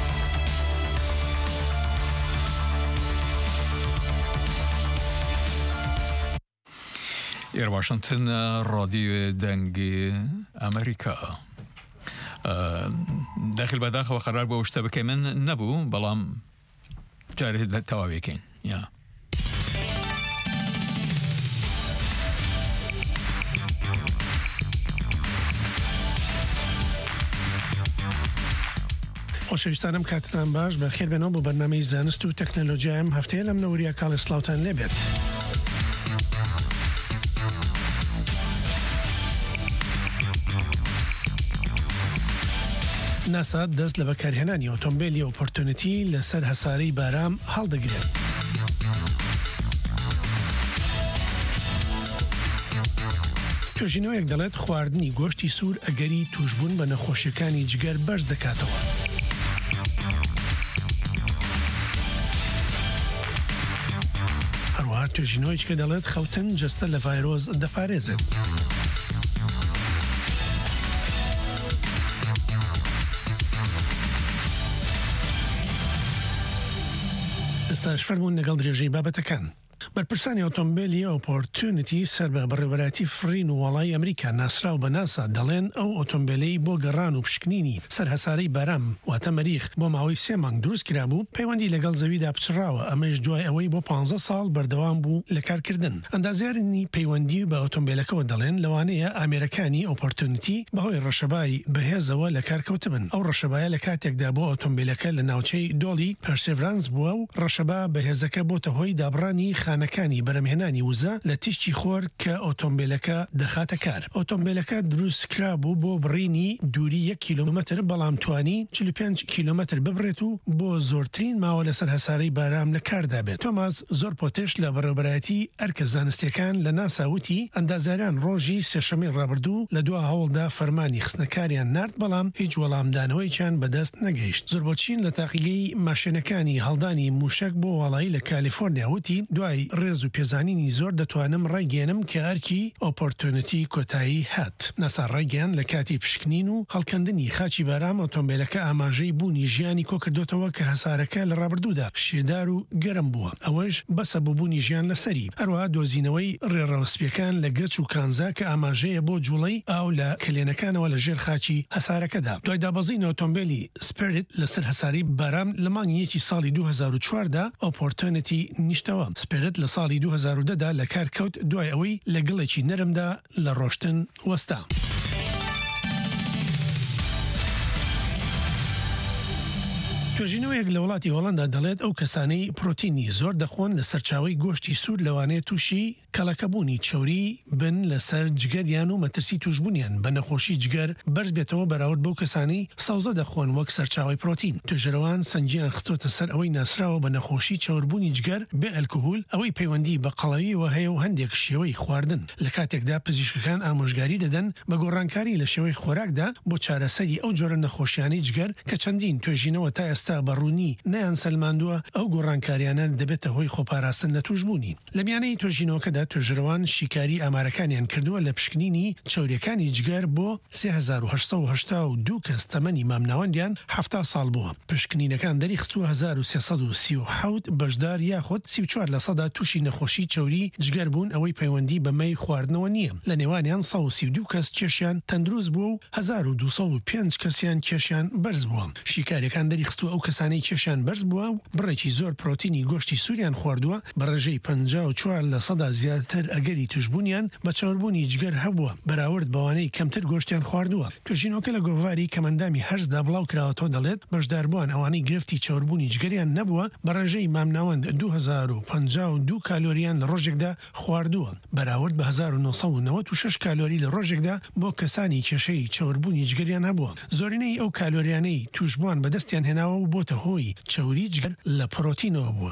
C: ئێرە واشنگتن رادیۆ دەنگی ئەمریکا داخل بەداخەوە قەرار بۆ شتە بکەی من نەبوو بەڵام جارێت لە تەواوێکین یا
K: خۆشەویستانم کاتتان باش بە خێر بێنەوە بۆ بەرنامەی زانست و تەکنەلۆژیایم هەفتەیە لەم نەوەریە کاڵە سلااوان لێبێت. ناسا دەست لە بەکارهێنانی ئۆتۆمبیلی ئۆپۆرتونیتی لەسەر هەسارەی بارام هەڵدەگرێت. توێژینەوەیەک دەڵێت خواردنی گۆشتی سوور ئەگەری توشبوون بە نەخۆشیەکانی جگەر بەرز دەکاتەوە. هەروەها توێژینەوەیەک کە دەڵێت خەوتن جەستە لە ڤایرۆز دەپارێزێت. ئێستاش فەرموون لەگەڵ درێژەی بابەتەکان. بەرپرسانی ئۆتۆمبیلی ئۆپۆرتونیتی سەر بە بەڕێوەبەراتی فرین و وڵای ئەمریکا ناسراو بە ناسا دەڵێن ئەو ئۆتۆمبیلەی بۆ گەڕان و پشکنینی سەر هەسارەی بارام واتە مەریخ بۆ ماوەی 3 مانگ دروست کرابوو پەیوەندی لەگەڵ زەویدا پچراوە ئەمەش دوای ئەوەی بۆ 15 ساڵ بەردەوام بوو لە کارکردن. ئەندازیارنی پەیوەندی بە ئۆتۆمبیلەکەەوە دەڵێن لەوانەیە ئامێرەکانی ئۆپۆرتونیتی بەهۆی ڕەشەبای بەهێزەوە لە کارکەوتبن. ئەو ڕەشەبایە لە کاتێکدا بۆ ئۆتۆمبیلەکە لە ناوچەی دۆڵی پەرسێڤرانس بووە و ڕەشەبا بەهێزەکە بۆتە هۆی دابڕانی خانەکانی بەرەمهێنانی وزە لە تیشتی خۆر کە ئۆتۆمبیلەکە دەخاتە کار. ئۆتۆمبیلەکە دروست کرابوو بۆ بڕینی دووری 1 کیلومتر بەڵام توانی 45 کیلومتر ببڕێت و بۆ زۆرترین ماوە لەسەر هەسارەی بارام لە کاردا بێت. تۆماس زۆر پۆتێش لە بەڕێوەبەراتی ئەرکە زانستیەکان لە ناساوتی ئەندازیاران ڕۆژی سێشەمەی ڕابردوو لە دو هەوڵدا فەرمانی خستنەکاریان نارد بەڵام هیچ وەڵامدانەوەیان بەدەست نەگەیشت. زۆر بۆچین لە تاقیگەی ماشێنەکانی هەڵدانی موشک بۆ وڵایی لە کالیفۆرنیا وتی دوای ڕێز و پێزانینی زۆر دەتوانم ڕێگەێنم کە ئەرکی ئۆپۆرتونیتی کۆتایی هات. ناسا ڕێگەیان لە کاتی پشکنین و هەڵکەندنی خاچی بارام ئۆتۆمبیلەکە ئاماژەی بوونی ژیانی کۆکردوتەوە کە هەسارەکە لە ڕابردوودا شێدار و گەرم بووە. ئەوەش بەسە بوونی ژیان لەسەری. هەروەها دۆزینەوەی ڕێڕەوسپیەکان لە گەچ و کانزا کە ئاماژەیە بۆ جوڵەی ئاو لە کلێنەکانەوە لە ژێر خاچی هەسارەکەدا. دوای دابەزین ئۆتۆمبیلی سپیرت لەسەر هەساری بارام لە مانگی ساڵی 2004دا ئۆپۆرتونیتی نیشتەوە. سپیرت لە ساڵی 2010دا لە کار کەوت دوای ئەوەی لە گڵێکی نەرمدا لە ڕۆشتن وەستا. توێژینەوەیەک لە وڵاتی هۆڵەندا دەڵێت ئەو کەسانەی پرۆتینی زۆر دەخۆن لە سەرچاوی گۆشتی سوور لەوانەیە تووشی کەڵەکەبوونی چۆری بن لەسەر جگەریان و مەترسی توشببوونیان بە نەخۆشی جگەر بەرز بێتەوە بەراورد بەو کەسانی سەوزە دەخۆن وەک سەرچاوی پرۆتین. توێژەرەوان سنجیان خستۆتە سەر ئەوەی ناسراوە بە نەخۆشی چاوربوونی جگەر بێ ئەلکۆهول ئەوەی پەیوەندی بە قەڵەویەوە هەیە و هەندێک شێوەی خواردن. لە کاتێکدا پزیشکەکان ئامۆژگاری دەدەن بە گۆڕانکاری لە شێوەی خۆراکدا بۆ چارەسەری ئەو جۆرە نەخۆشیانەی جگەر کە چەندین توێژینەوە تا ئێستا بەڕوونی نەیان سەلماندووە ئەو گۆڕانکاریانە دەبێتە هۆی خۆپاراستن لە توشببوونی. لە میانەی توێژینەوەکەدا توێژەرەوان شیکاری ئامارەکانیان کردووە لە پشکنینی چاوریەکانی جگەر بۆ 3882 کەس تەمەنی مامناوەندیان 70 ساڵ بووە. پشکنینەکان دەری خستووە 1337 بەشدار یاخود 34% تووشی نەخۆشی چاوری جگەر بوون ئەوەی پەیوەندی بەمەی خواردنەوە نییە. لە نێوانیان 132 کەس کێشیان تەندروست بووە و 1205 کەسیان کێشیان بەرز بووە. شیکاریەکان دەری خستووە ئەو کەسانەی کێشیان بەرز بووە و بڕێکی زۆر پرۆتینی گۆشتی سووریان خواردووە بە ڕێژەی 54% زیاتر ئەگەری توشبوونیان بە چاوەڕبوونی جگەر هەبووە بەراورد بەوانەی کەمتر گۆشتیان خواردووە. توێژینەوەکە لە گۆڤاری کەمەندامی هەرزدا بڵاو کراوەتەوە دەڵێت بەشداربووان ئەوانەی گرفتی چاوەڕبوونی جگەریان نەبووە بە ڕێژەی مامناوەند 2052 کالۆریان لە ڕۆژێکدا خواردووە بەراورد بە 1996 کالۆری لە ڕۆژێکدا بۆ کەسانی کێشەی چاوەڕبوونی جگەریان هەبووە. زۆرینەی ئەو کالۆریانەی توشبووان بەدەستیان هێناوە و بۆتە هۆی چاوری جگەر لە پرۆتینەوە بووە.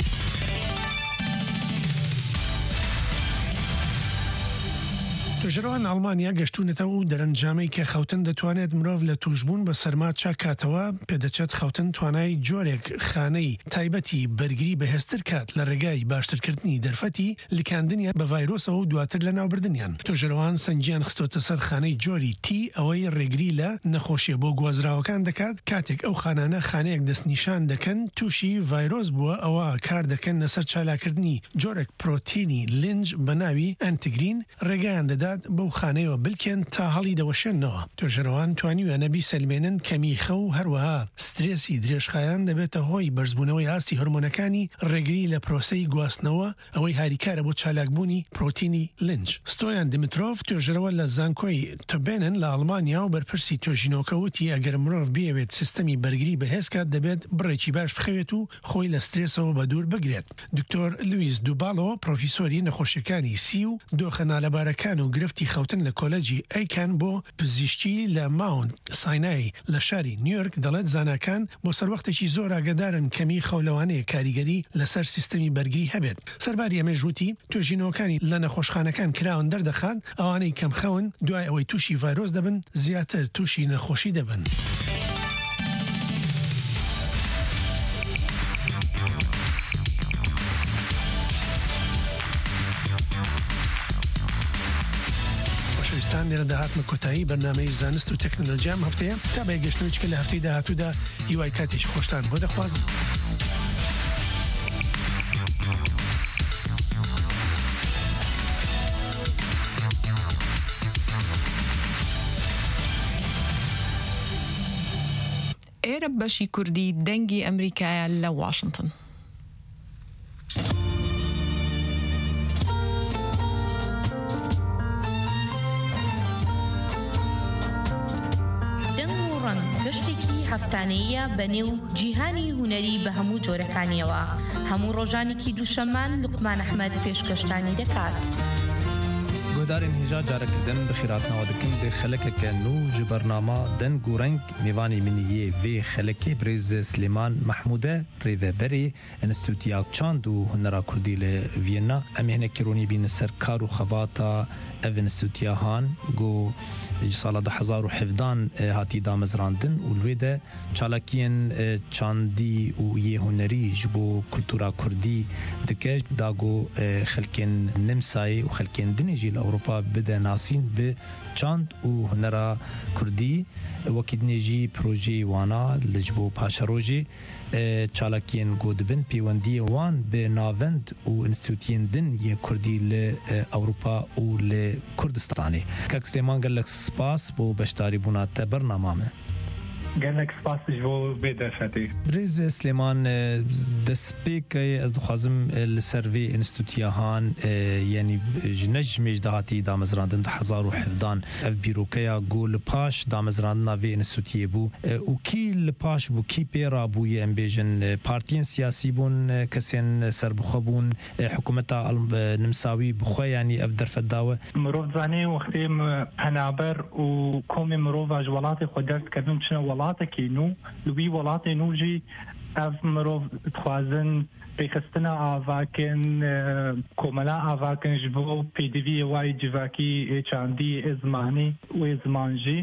K: توژەرەوان ئەڵمانیا گەشتونەتەوە و دەرەنجامەی کە خەوتن دەتوانێت مرۆڤ لە توشبوون بە سەرما چاکاتەوە پێدەچێت خەوتن توانای جۆرێک خانەی تایبەتی بەرگری بەهێزتر کات لە ڕێگای باشترکردنی دەرفەتی لکاندنیان بە ڤایرۆسەوە و دواتر لە ناوبردنیان. توژەرەوان سەنجیان خستۆتە سەر خانەی جۆری تی ئەوەی ڕێگری لە نەخۆشیە بۆ گوازراوەکان دەکات کاتێک ئەو خانانە خانەیەک دەستنیشان دەکەن تووشی ڤایرۆس بووە ئەوە کار دەکەن لەسەر چالاکردنی جۆرێک پرۆتینی لنج بە ناوی ئەنتیگرین ڕێگەیان دەدات بەو خانەیەوە بلکێن تا هەڵی دەوەشێنەوە. توێژەرەوان توانیوە نەبی سەلمێنن کەمیخە و هەروەها سترێسی درێژخایان دەبێتە هۆی بەرزبوونەوەی ئاستی هۆرمۆنەکانی ڕێگری لە پرۆسەی گواستنەوە ئەوەی هاریکارە بۆ چالاکبوونی پرۆتینی لنج. ستۆیان دمیترۆف توێژەرەوە لە زانکۆی توبێنن لە ئەڵمانیا و بەرپرسی توێژینەوەکە وتی ئەگەر مرۆڤ بێوێت سیستەمی بەرگری بەهێزکات دەبێت بڕێکی باش بخەوێت و خۆی لە سترێسەوە بە دوور بگرێت. دکتۆر لویس دووباڵۆ پرۆفیسۆری نەخۆشیەکانی سی و دۆخە نالەبارەکان و گرفتی خەوتن لە کۆلەجی ئەیکان بۆ پزیشکی لە ماوند ساینای لە شاری نیویۆرک دەڵێت زانکان بۆ سەروەختێکی زۆر ئاگادارن کەمی خەولەوانەیە کاریگەری لەسەر سیستەمی بەرگری هەبێت. سەرباری ئەمەژوتی توێژینەوەکانی لە نەخۆشخانەکان کراون دەردەخات ئەوانەی کەم خەون دوای ئەوەی تووشی ڤایرۆس دەبن زیاتر تووشی نەخۆشی دەبن. لێرە داهاتمە کۆتایی بەرنامەی زانست و تەکنۆلۆژیام هەفتەیە تا بە گەشتنەوەیچکە لە هەفتەی داهاتوودا هیوای کاتێکی خۆشتان بۆ دەخوازم.
A: ئێرە بەشی کوردی دەنگی ئەمریکایە لە واشنگتن.
L: گەشتێکی هەفتانەیە بەنێو جیهانی هونەری بە هەموو جۆرەکانیەوە هەموو ڕۆژانێکی دووشەممان لوقمان ئەحمەد پێشکەشتانی دەکات.
M: گۆدارên hêja carekidin bi xîratnawa dikin dê xelekeke nû ji bernama deng û reng mêvanê miniyê vê xelekê Birêz Slêman Mehmûde rêveberê Înstîtûya Çand û Hunera Kurdî li Vîyena em ê hinekî ronî bînin ser kar û xebata ev înstîtûya han got ji sala 2017 hatî damezrandin û li wê de çalakiyên çandî û yê hunerî ji bo kultura Kurdî dike da got xelkên Nimsayê û xelkên dinê jî li Ewropa bide nasîn bi çand û hunera Kurdî wekî dinê jî projeyê wana li ji bo paşerojê çalakiyên got dibin pêwendiyê wan bi navend û înstîtûyên din yê Kurdî li Ewropa û li Kurdistanê. Kek Slêman gelek spas bo beşdarîbûna te bernama me.
N: gelek spas ji bo vê derfetê.
M: Birêz Slêman destpêkê ez dixwazim li ser vê înstîtûya han yanî ji ne ji mêj de hatî damezrandin 2017 ev bîrokeya got li paş damezrandina vê înstîtûyê bû û kî li paş bû kî pê rabûye em bêjin partiyên siyasî bûn kesên serbixwe bûn hikûmeta Nimsawî bixwe yanî ev derfet dawe.
N: Mirov zanê wextê penaber û komê mirova ji welatê xwe ders dikevin çina welatekî nû li wî welatê nû jî ev mirov dixwazin pêxistina avakên komela avakin ji bo pêdiviyê wayê civakî ê çandî ê zimanî wê ziman jî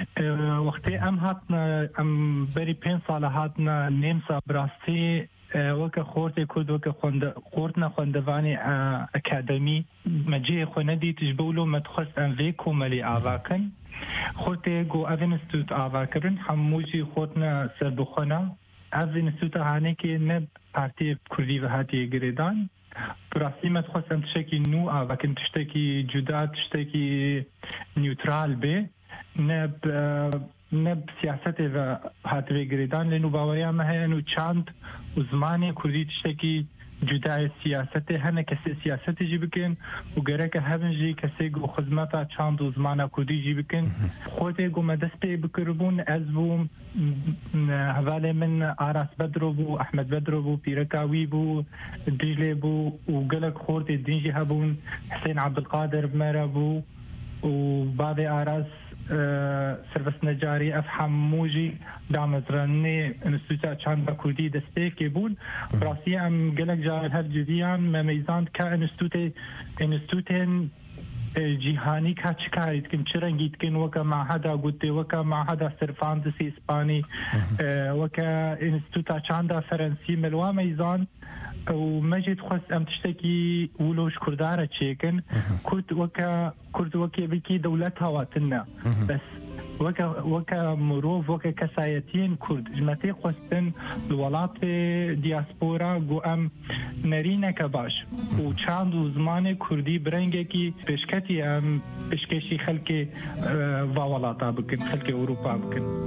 N: wextê em hatin em berî 5 sala hatin Nêmsa birastî weke xortê Kurd weke xortina xwendevanê akademî meciyê xwe nedît ji bo lo me dixwest em vê komelê avakin xortê got ev înstîtût avakirin hemû jî xortina serbixwena ev înstîtûta hanekê ne Partiyê Kurdî ve hatiye girêdan birastî me dixwest em tiştekî nû avakin tiştekî cuda tiştekî newtral bê نب سیاست و هاتوی گریدان لنو باوریا ما هی انو چند و زمانی کردی تشتکی جدای سیاست هنه کسی سیاست جی بکن و گره که هبن جی کسی گو خدمتا چند و زمان کردی جی بکن خودی گو مدست پی بکربون از بوم حوالی من آراس بدرو بو احمد بدرو بو پیرکاوی بو دیجلی بو و گلک خورد دینجی هبون حسین عبدالقادر بمرا بو و بعد آراس سرویس نجاری افهم موجی دامزرانی انستیتوت چند کردی دسته که بود راسی ام گلک جار هر جدیان ممیزاند که انستیتوت جیهانی که چکارید کن چه رنگید کن وکا معهده گوته وکا معهده سرفاندسی اسپانی وکا انستیتوت چند فرنسی ملوا میزاند و مجد خواست ام تشتكي ولوش كردارة تشيكن كرد وكا بكي دولت هواتنا بس وكا مروف وكا كسايتين كرد جمتي خواستن الولات دياسبورا قو ام نرينا كباش وچاند و زمان كردي برنگه كي بشكتي ام بشكشي خلقي واولاتا بكن خلقي اوروبا بكن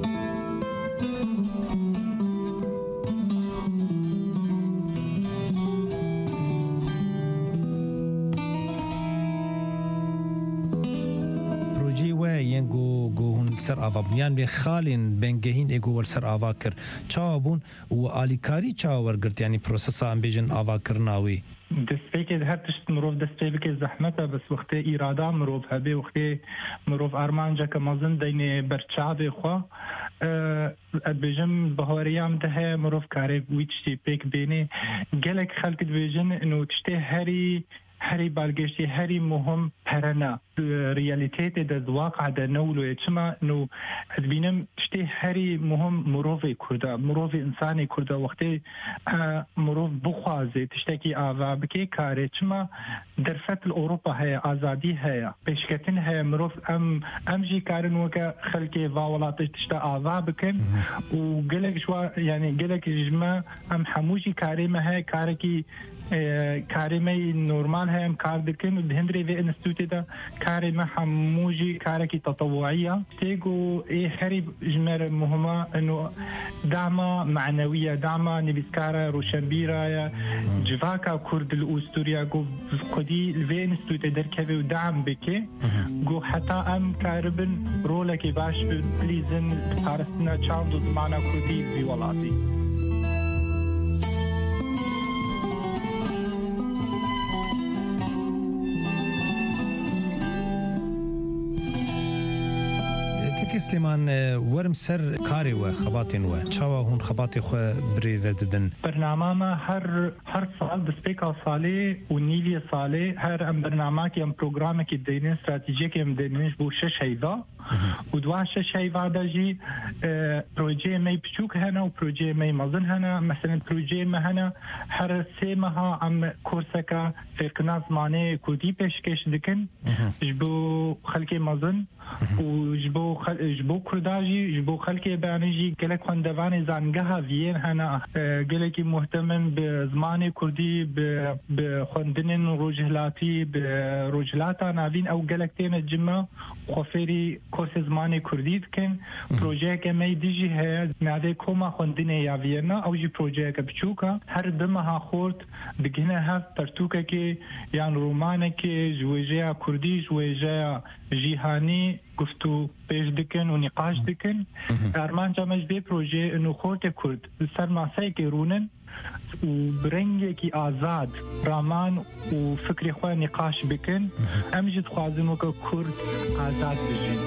M: سر آوابنیان به خالین بنگهین اگو ور سر آوا کر چاوبون و آلیکاری چاور گرت یعنی پروسسا ام بیجن آوا کرناوی
N: دستپیک هر تشت مروف دستپیک زحمته بس وقت ایرادا مروف هبه وقت مروف ارمانجا که مازن دین برچاوی خوا بیجم بهاریام ده مروف کاری ویچتی پیک بینی گلک خلق بیجن انو تشتی هری بالگشتی هری مهم پرنا ریالیتیت د واقع د نولو چما نو بینم تشتی هری مهم مروفی کرده مروفی انسانی کرده وقتی مروف بخوازه تشتکی آوا بکی کاره چما در فتل اوروپا هیا آزادی هیا پیشکتن هیا مروف ام جی کارن وکا خلکی واولاتش تشتا آوا بکن و گلک شوا یعنی گلک جمع ام حموجی کاری ما هیا کاری کی کارمه نورمال هم کار دکن و دهندری و انستیتوتی دا کارمه هموجی کارکی تطوعیه تیگو هری جمر مهمه انو دعمه معنویه دعمه نویسکاره روشنبیره جواکا کرد الاسطوریا گو خودی و انستیتوتی درکوی و دعم بکه گو حتی ام کاربن رولکی باش بلیزن پارستنا چاند و زمانه کردی زیولاتی
M: سليمان ورم سر كاري وخباتين وشاوا هون خباتي خو بريفد بن
N: برنامج هر سال بسبيكا صالي ونيلي صالي هر ام برنامج ام بروجرام كي دينين استراتيجيك ام دينين بو شش هيدا ودوا شش هيدا داجي بروجي مي بشوك هنا وبروجي مي مازن هنا مثلا بروجي ما هنا هر سيمها ام كورسكا في قناة ماني كودي بيشكش دكن جبو خلقي مازن وجبو كرداجي جبو خلقي بانيجي قلك خوندوان زانگها وين هنا قلك مهتم بزمان كردي بخوندن روجهلاتي بروجهلاتا ناوين او قلك تين الجمع خوفيري كورس زمان كردي دكن بروجيك مي ديجي هي نادي كوما خوندن يا فيينا او جي بروجيك بچوكا هر دمها خورد بگهنه هف پرتوكا كي يعني رومانه كي جويجيا كردي جويجيا جیهانی گفتو پیش دکن و نقاش دکن ارمان جامج بی پروژه انو خورت کرد سر ماسای که رونن و برنگی که آزاد رامان و فکر خواه نقاش بکن امجد خوازم که کرد آزاد بجن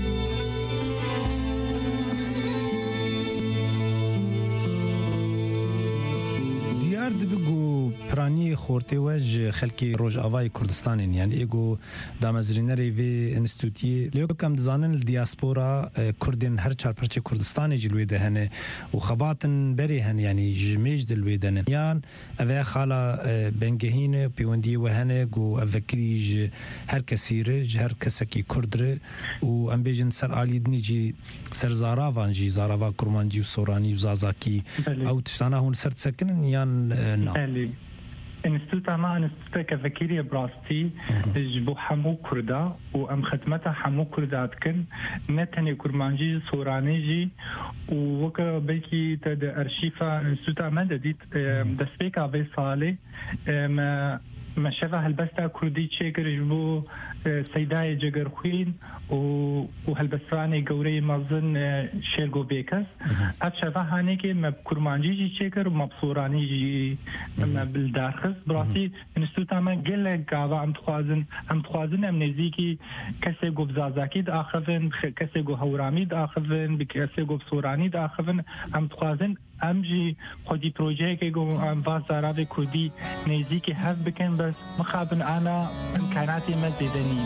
M: دیارد بگو پرانی خورتی وج خلکی روج آوای کردستان یعنی ایگو دامزرینری و انستیتوتی لیو کم دزانن دیاسپورا کردین هر چار پرچه کردستان جلوی دهنه و خباتن بری هن یعنی جمیج دلوی دهنه یان اوه خالا بنگهین پیوندی و هنه گو اوکریج هر کسیره هر کسکی کردره و ام بیجن سر آلیدنی جی سر زاراوان جی زاراوا کرمانجی و سورانی و زازاکی او تشتانا هون سر تسکنن یان
N: نا انستوتا ما انستوتا كفكيريا براستي جبو حمو كردا وام ختمتها حمو كردات كن نتني كرمانجي سورانيجي ووكا بلكي تد ارشيفا انستوتا ما دديت دسبيكا في صالي ما شبه هالبستا كردي تشيكر جبو سيداي جگر خوين وهالبسراني قوري مظن شيرغو بيكس اتشبه هانيكي ما كرمانجي جي تشيكر وما بصوراني جي ما بالدارخص براسي انستوتا ما قلق قاضا ام تخوازن ام نزيكي كسي قو بزازاكي داخفن كسي قو هورامي داخفن كسي قو بصوراني داخفن ام تخوازن امجي خودي بروجيكي قو ام بازاراوي كردي نزيكي هف بكن بس مخابن انا امكاناتي ما زيدنين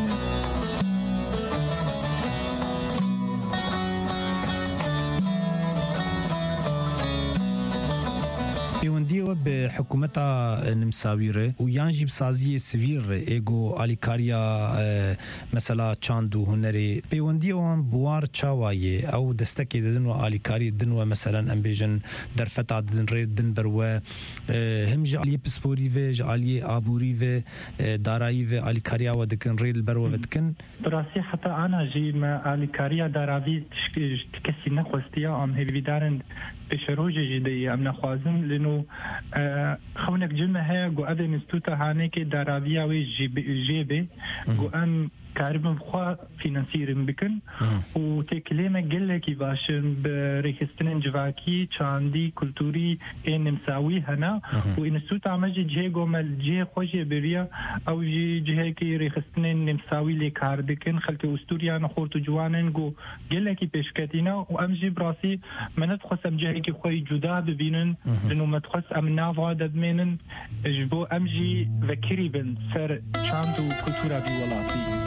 M: پیوندی به حکومت نمساویره و یانجی بسازی سویر ایگو آلیکاریا مثلا چاندو هنری پیوندی وان بوار چاوایه او دستکی ددن و آلیکاری ددن و مثلا امبیجن در فتا ددن رید دن برو هم جعلی پسپوری و جعلی آبوری و دارایی و آلیکاریا و دکن رید برو و دکن
N: براسي حتى انا جي ما آلیکاریا داراوی تكسي نخوستيا ام هيفي دارن بشروجي جدي ام نخوازن لانه خونك جمع هيا قو أذي نستوتا هانيكي داراويا وي جيبي قو أم كاربن بخوا فينانسيرن بكن وتكلمة قلة كيفاشن بريكستنين جواكي چاندي كولتوري نمساوي هنا وإنستوتا عمجي جهي قو مال جهي خوشي بريا أو جهي كي ريكستنين نمساوي لي كاردكن خلتي أستوريا نخورتو جوانن قو قلة كي بيشكاتينا وأمجي براسي من تخص أم جهي كي خوي جدا ببينن لأنه ما تخص أم نافا دادمينن جبو أمجي ذكري بن سر چاندو كولتورا بيولاتي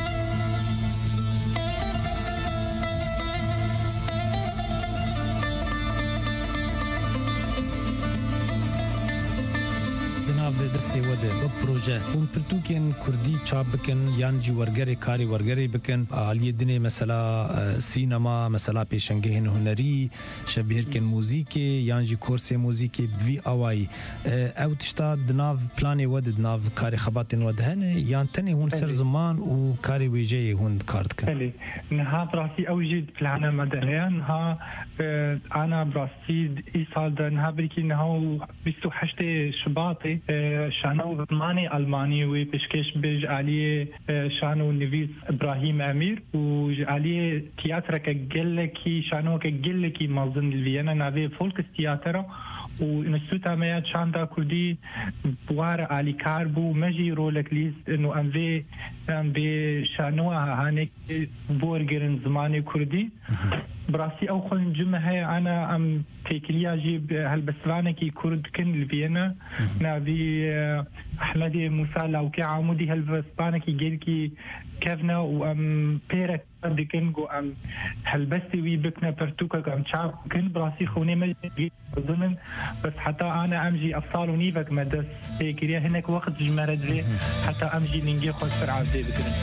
M: دستی وده با پروژه اون پرتوکن کردی چاپ بکن یان جی ورگری کاری ورگری بکن عالی دنی مثلا سینما مثلا پیشنگه هنری شبیه کن موزیک یان جی کورس موزیک بی اوای او تشتا دناو پلان وده دناو کاری خباتن وده هنه یان تنی هون سر زمان و کاری ویجه هون کارد کن
N: نها براسي اوجد بلانا مدهيا نها انا براسي اي سال ده نها بريكي نها 28 شباطي شانو ضماني ألماني وبشكش بيج عليه شانو نفيس إبراهيم أمير وعليه تياترا كجلكي شانو كجلكي مازن الفيينا نافي فولك تياترا ونسوتا ميا شاندا كردي بوار علي كاربو مجي رولك ليز إنه أم شانوها هانيك بورجرن زماني كردي براسي أو خل جمع هي أنا أم تيكليا جيب هالبسلانكي كرد كن الفيينا نافي أحمد موسى لوكي عمودي هالبسلانكي جيلكي كيفنا وأم بيرك دكن جو أم هالبستي وي بكنا برتوكا أم شعب كن براسي خوني مجي ضمن بس حتى أنا أمجي أفصال ونيفك مدرس تيكليا هناك وقت جمرد لي حتى أمجي ننجي خد سرعة زي بكنا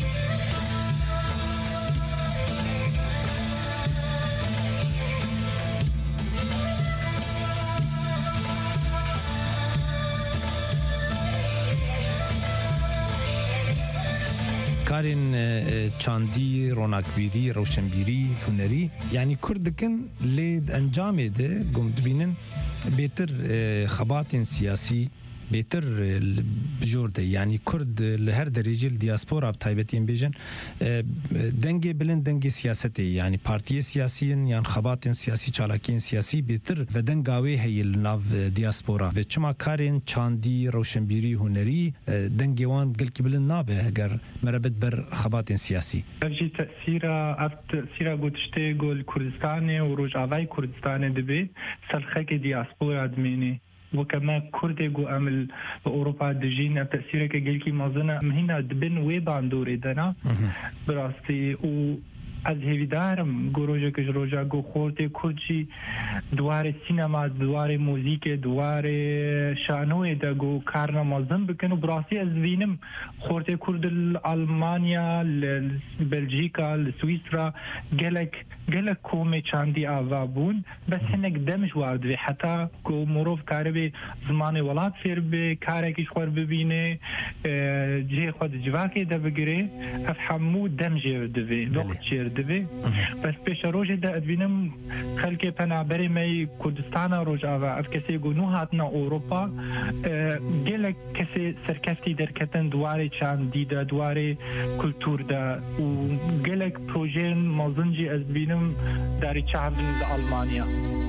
M: کارین چاندی روناکبیری روشنبیری هنری یعنی کردکن لید انجام ده گمد بینن بهتر خبات سیاسی بهتر بجورده یعنی کرد لهر درجه دیاسپورا بتایبتین بیجن دنگ بلند دنگ سیاستی یعنی پارتی سیاسی یعنی خبات سیاسی چالاکین سیاسی بهتر و دنگاوی هی لناو دیاسپورا و چما کارین چاندی روشنبیری هنری دنگوان گلکی بلند نابه اگر مربط بر خبات سیاسی
N: جی تأثیرا گوتشته گل کردستان و روجاوی کردستان دبی سلخک دیاسپورا دمینی وكما كردي جو أمل بأوروبا دجين تأثيرك جيلكي مازنا مهنا دبن ويبان دوري دنا براسي از هیویدارم گروژه که روژا گو خورده کرچی دوار سینما دوار موزیک دوار شانوی دا گو کارنا مازم بکن و براسی از وینم خورده کرد آلمانیا بلژیکا سوئیسرا گلک کومه چاندی آوا بون بس هنک دمش وارد حتی گو مروف کاره به زمان ولاد فیر به کاره کش خور ببینه جه خود جواکی دا بگیره افهمو دم جیردوی لوقت جیردوی بس پیش روژه دا ادوینم خلک پنابری می کردستان روژ آوا اف کسی گونو هاتنا اوروپا گلک کسی سرکفتی درکتن دواره چاندی دا دواره کلتور دا و گلک پروژه مازنجی از بینم داری چهبن آلمانیا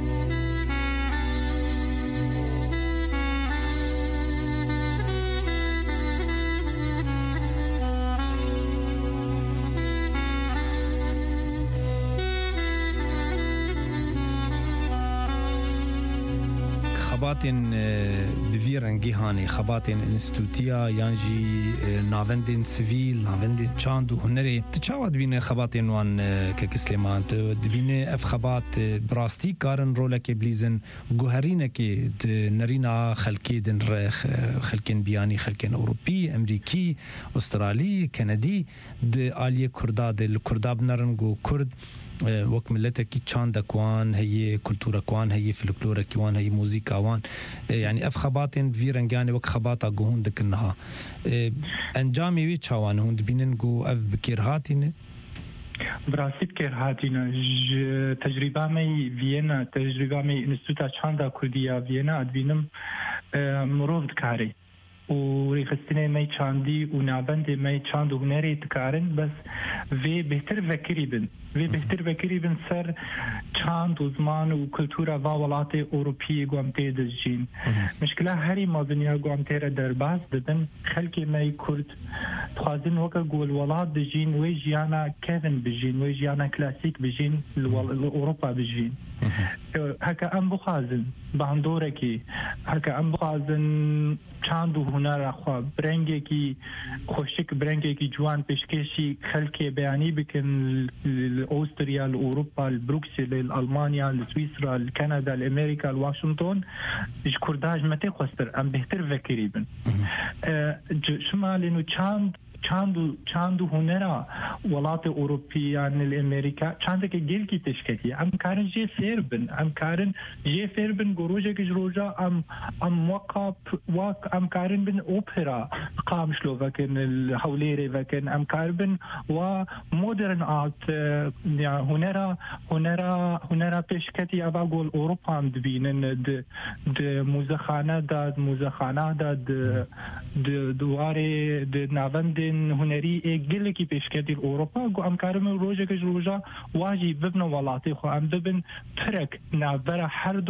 M: خباتن بفيرن جهاني خباتن انستوتيا يانجي نافندين سيفيل نافندين چاند و هنري تشاود بين خباتن وان كسليمان دبين اف خبات براستي كارن رولك بليزن جوهرينك نرينا خلكيدن رخ خلكن بياني خلكن اوروبي امريكي استرالي كندي د اليه كرداد الكرداب نرنجو كرد وك ملتك چاند كوان هي كلتورا كوان هي فلكلورا كوان هي موسيقى وان يعني اف خباتن فيرنجاني وك خباتا جهون دكنها انجامي وي چاوان هوند بينن جو اف بكيرهاتين
N: براسيت كيرهاتين تجربه مي فيينا تجربه مي انستوتا چاندا كرديا فيينا ادبينم مروف كاري وريخستني مي چاندي ونابند مي چاند هنري تكارن بس في بهتر فكري بن سر چاند و زمان و كلتورا و ولات اوروبي قوامتي دجين مشكلة هري مازنيا قوامتي را درباز دبن خلقي مي كرد تخازن وكا قول ولات دجين ويجيانا كيفن بجين ويجيانا كلاسيك بجين لأوروبا بجين هكا ام بخازن باندوركي هكا ام بخازن چاند و هنر اخوا برنگي خوشك برنگي جوان پیشکشی خلقي بياني بكن أستراليا لأوروبا لبروكسل لألمانيا لسويسرا لكندا لأمريكا لواشنطن إيش كرداج متى خسر أم بهتر فكريبن شمال إنه چاند و هنرا ولات اوروپیان الامریکا چند که گل کی تشکیلی ام کارن جه فیر بن گروجه که روجا ام وق ام کارن بن اوپرا قام شلوفکن الحوليري وکن ام کاربن و مدرن آرت هنرا پیشکتی اوا گول اوروپا هم دبینن د موزخانه داد دواره د ناوند هنري گلکی پیشکتی اوروپا گو ام کارم روزه که روزا واجی ببن ولاتی خو ام ببن ترک نابره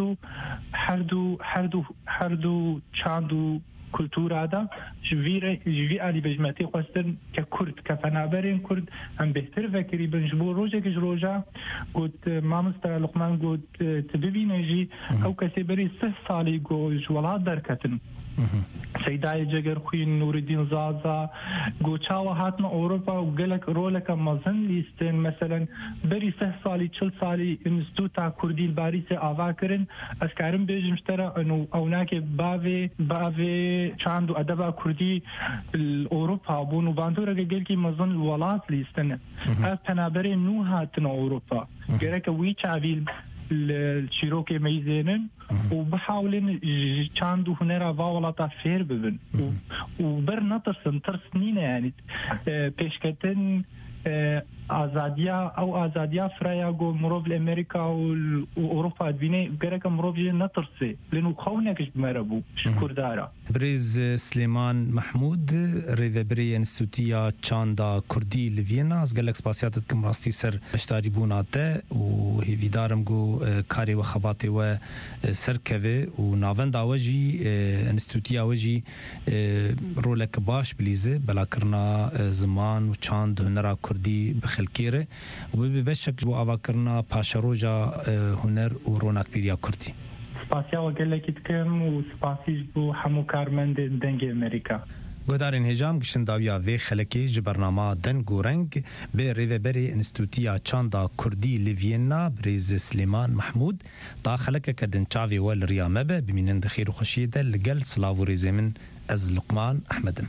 N: هر دو چاندو كلتورا دا جوی علی بجمتی خواستن که کرد که فنابرین کرد هم بهتر فکری بنجبو روزه که روزا گوت مامستا لقمان گوت تببینه جی او کسی بری 3 سالی گو جوالات درکتن سيداي جگر خوين نور الدين زازا گوچاوا هاتنا اوروبا وقالك رولك مازن ليستن مثلا بري 6 سالي 4 سالي انستوتا كردي الباريس افاكرن اسكارم بيجمشترا انه اوناك بافي چاندو ادبا كردي الاوروبا بونو باندورا قالكي مازن الولات ليستن تنابري نو هاتنا اوروبا قالك وي چاويل الشيروكي ميزينن وبحاولن چاندو هنرا واولاتا فير ببن وبر نطرسن ترسنين يعني پیشکتن آزادیا فریا گو مروف الامریکا و اوروپا دبینه گرک مروف نطرسه لانه خونکش بمربو کردارا
M: بريز سليمان محمود ريفبري انستوتيا چاندا كردي لفيينا از گلک سپاسیاتتكم راستي سر اشتاري بوناته و هيفيدارم گو كاري و خباتي و سركوي و ناوند آوجي انستوتيا آوجي رولك باش بليزه بلا کرنا زمان و چاند هنرا كردي بخلكيره و ببشك بو آوا کرنا پاشروجا هنر و روناك بيريا كردي
N: سپاسیا و گلکی تکم و سپاسیش بو همو کارمند دنگ امریکا
M: گودارین هجام گشنداویا وی خلکی جبرنامه دن گورنگ به ریوبری انستیتوتیا چاندا کردی لیوینا بریز سلیمان محمود تا خلک کدن چاوی ول ریامبه بمینند خیر و خوشیده لگل سلاو ریزمن از لقمان احمدم.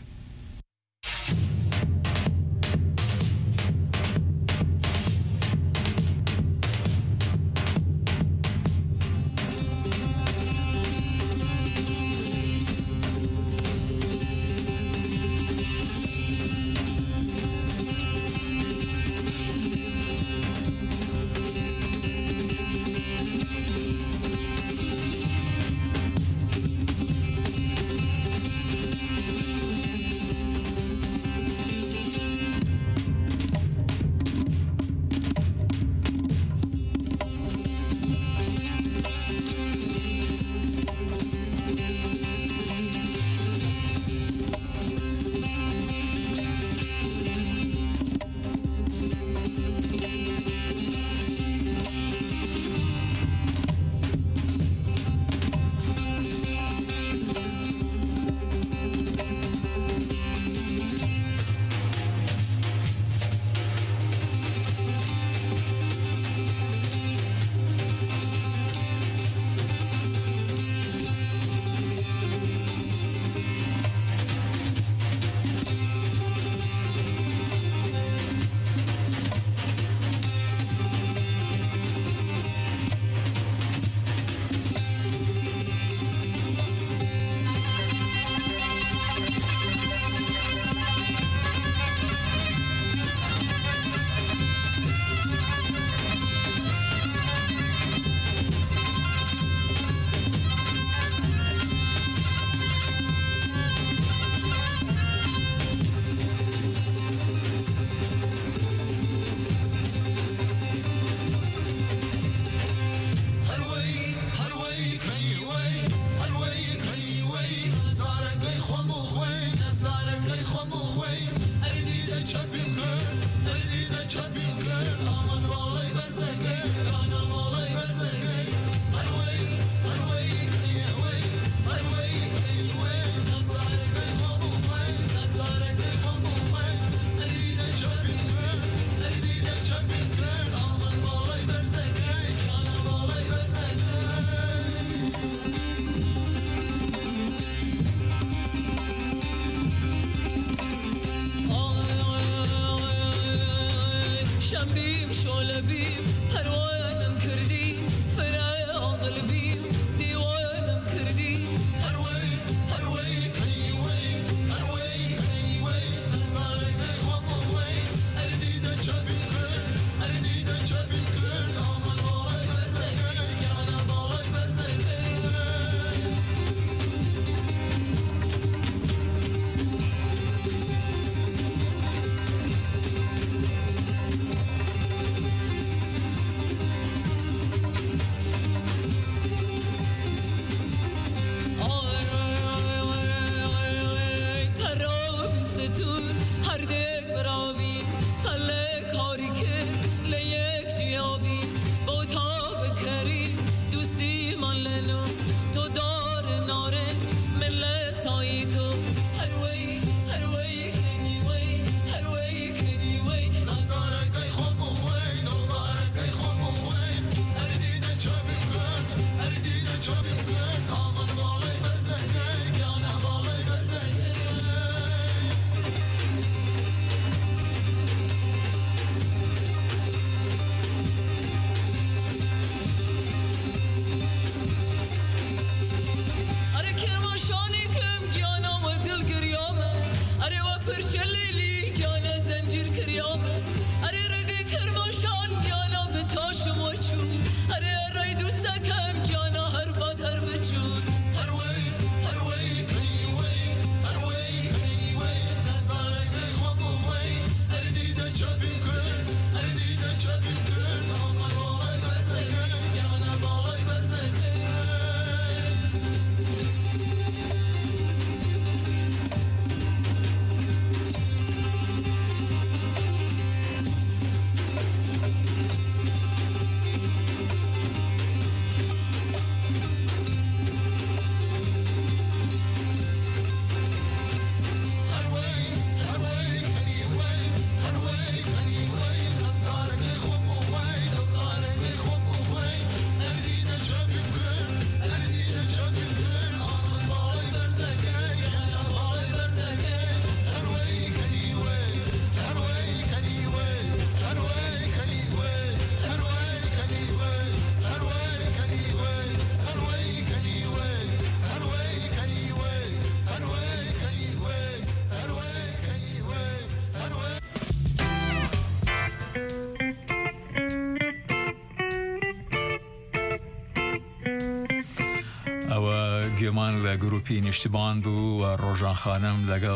C: گوێمان لە گروپی نیشتیبان بوو و ڕۆژان خانم لەگەڵ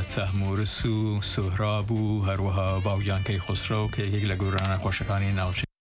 C: تەحمورس و سوهرا بوو هەروەها باویانکەی خسرە و کە یەک لە گۆرانە خۆشەکانی ناوچەی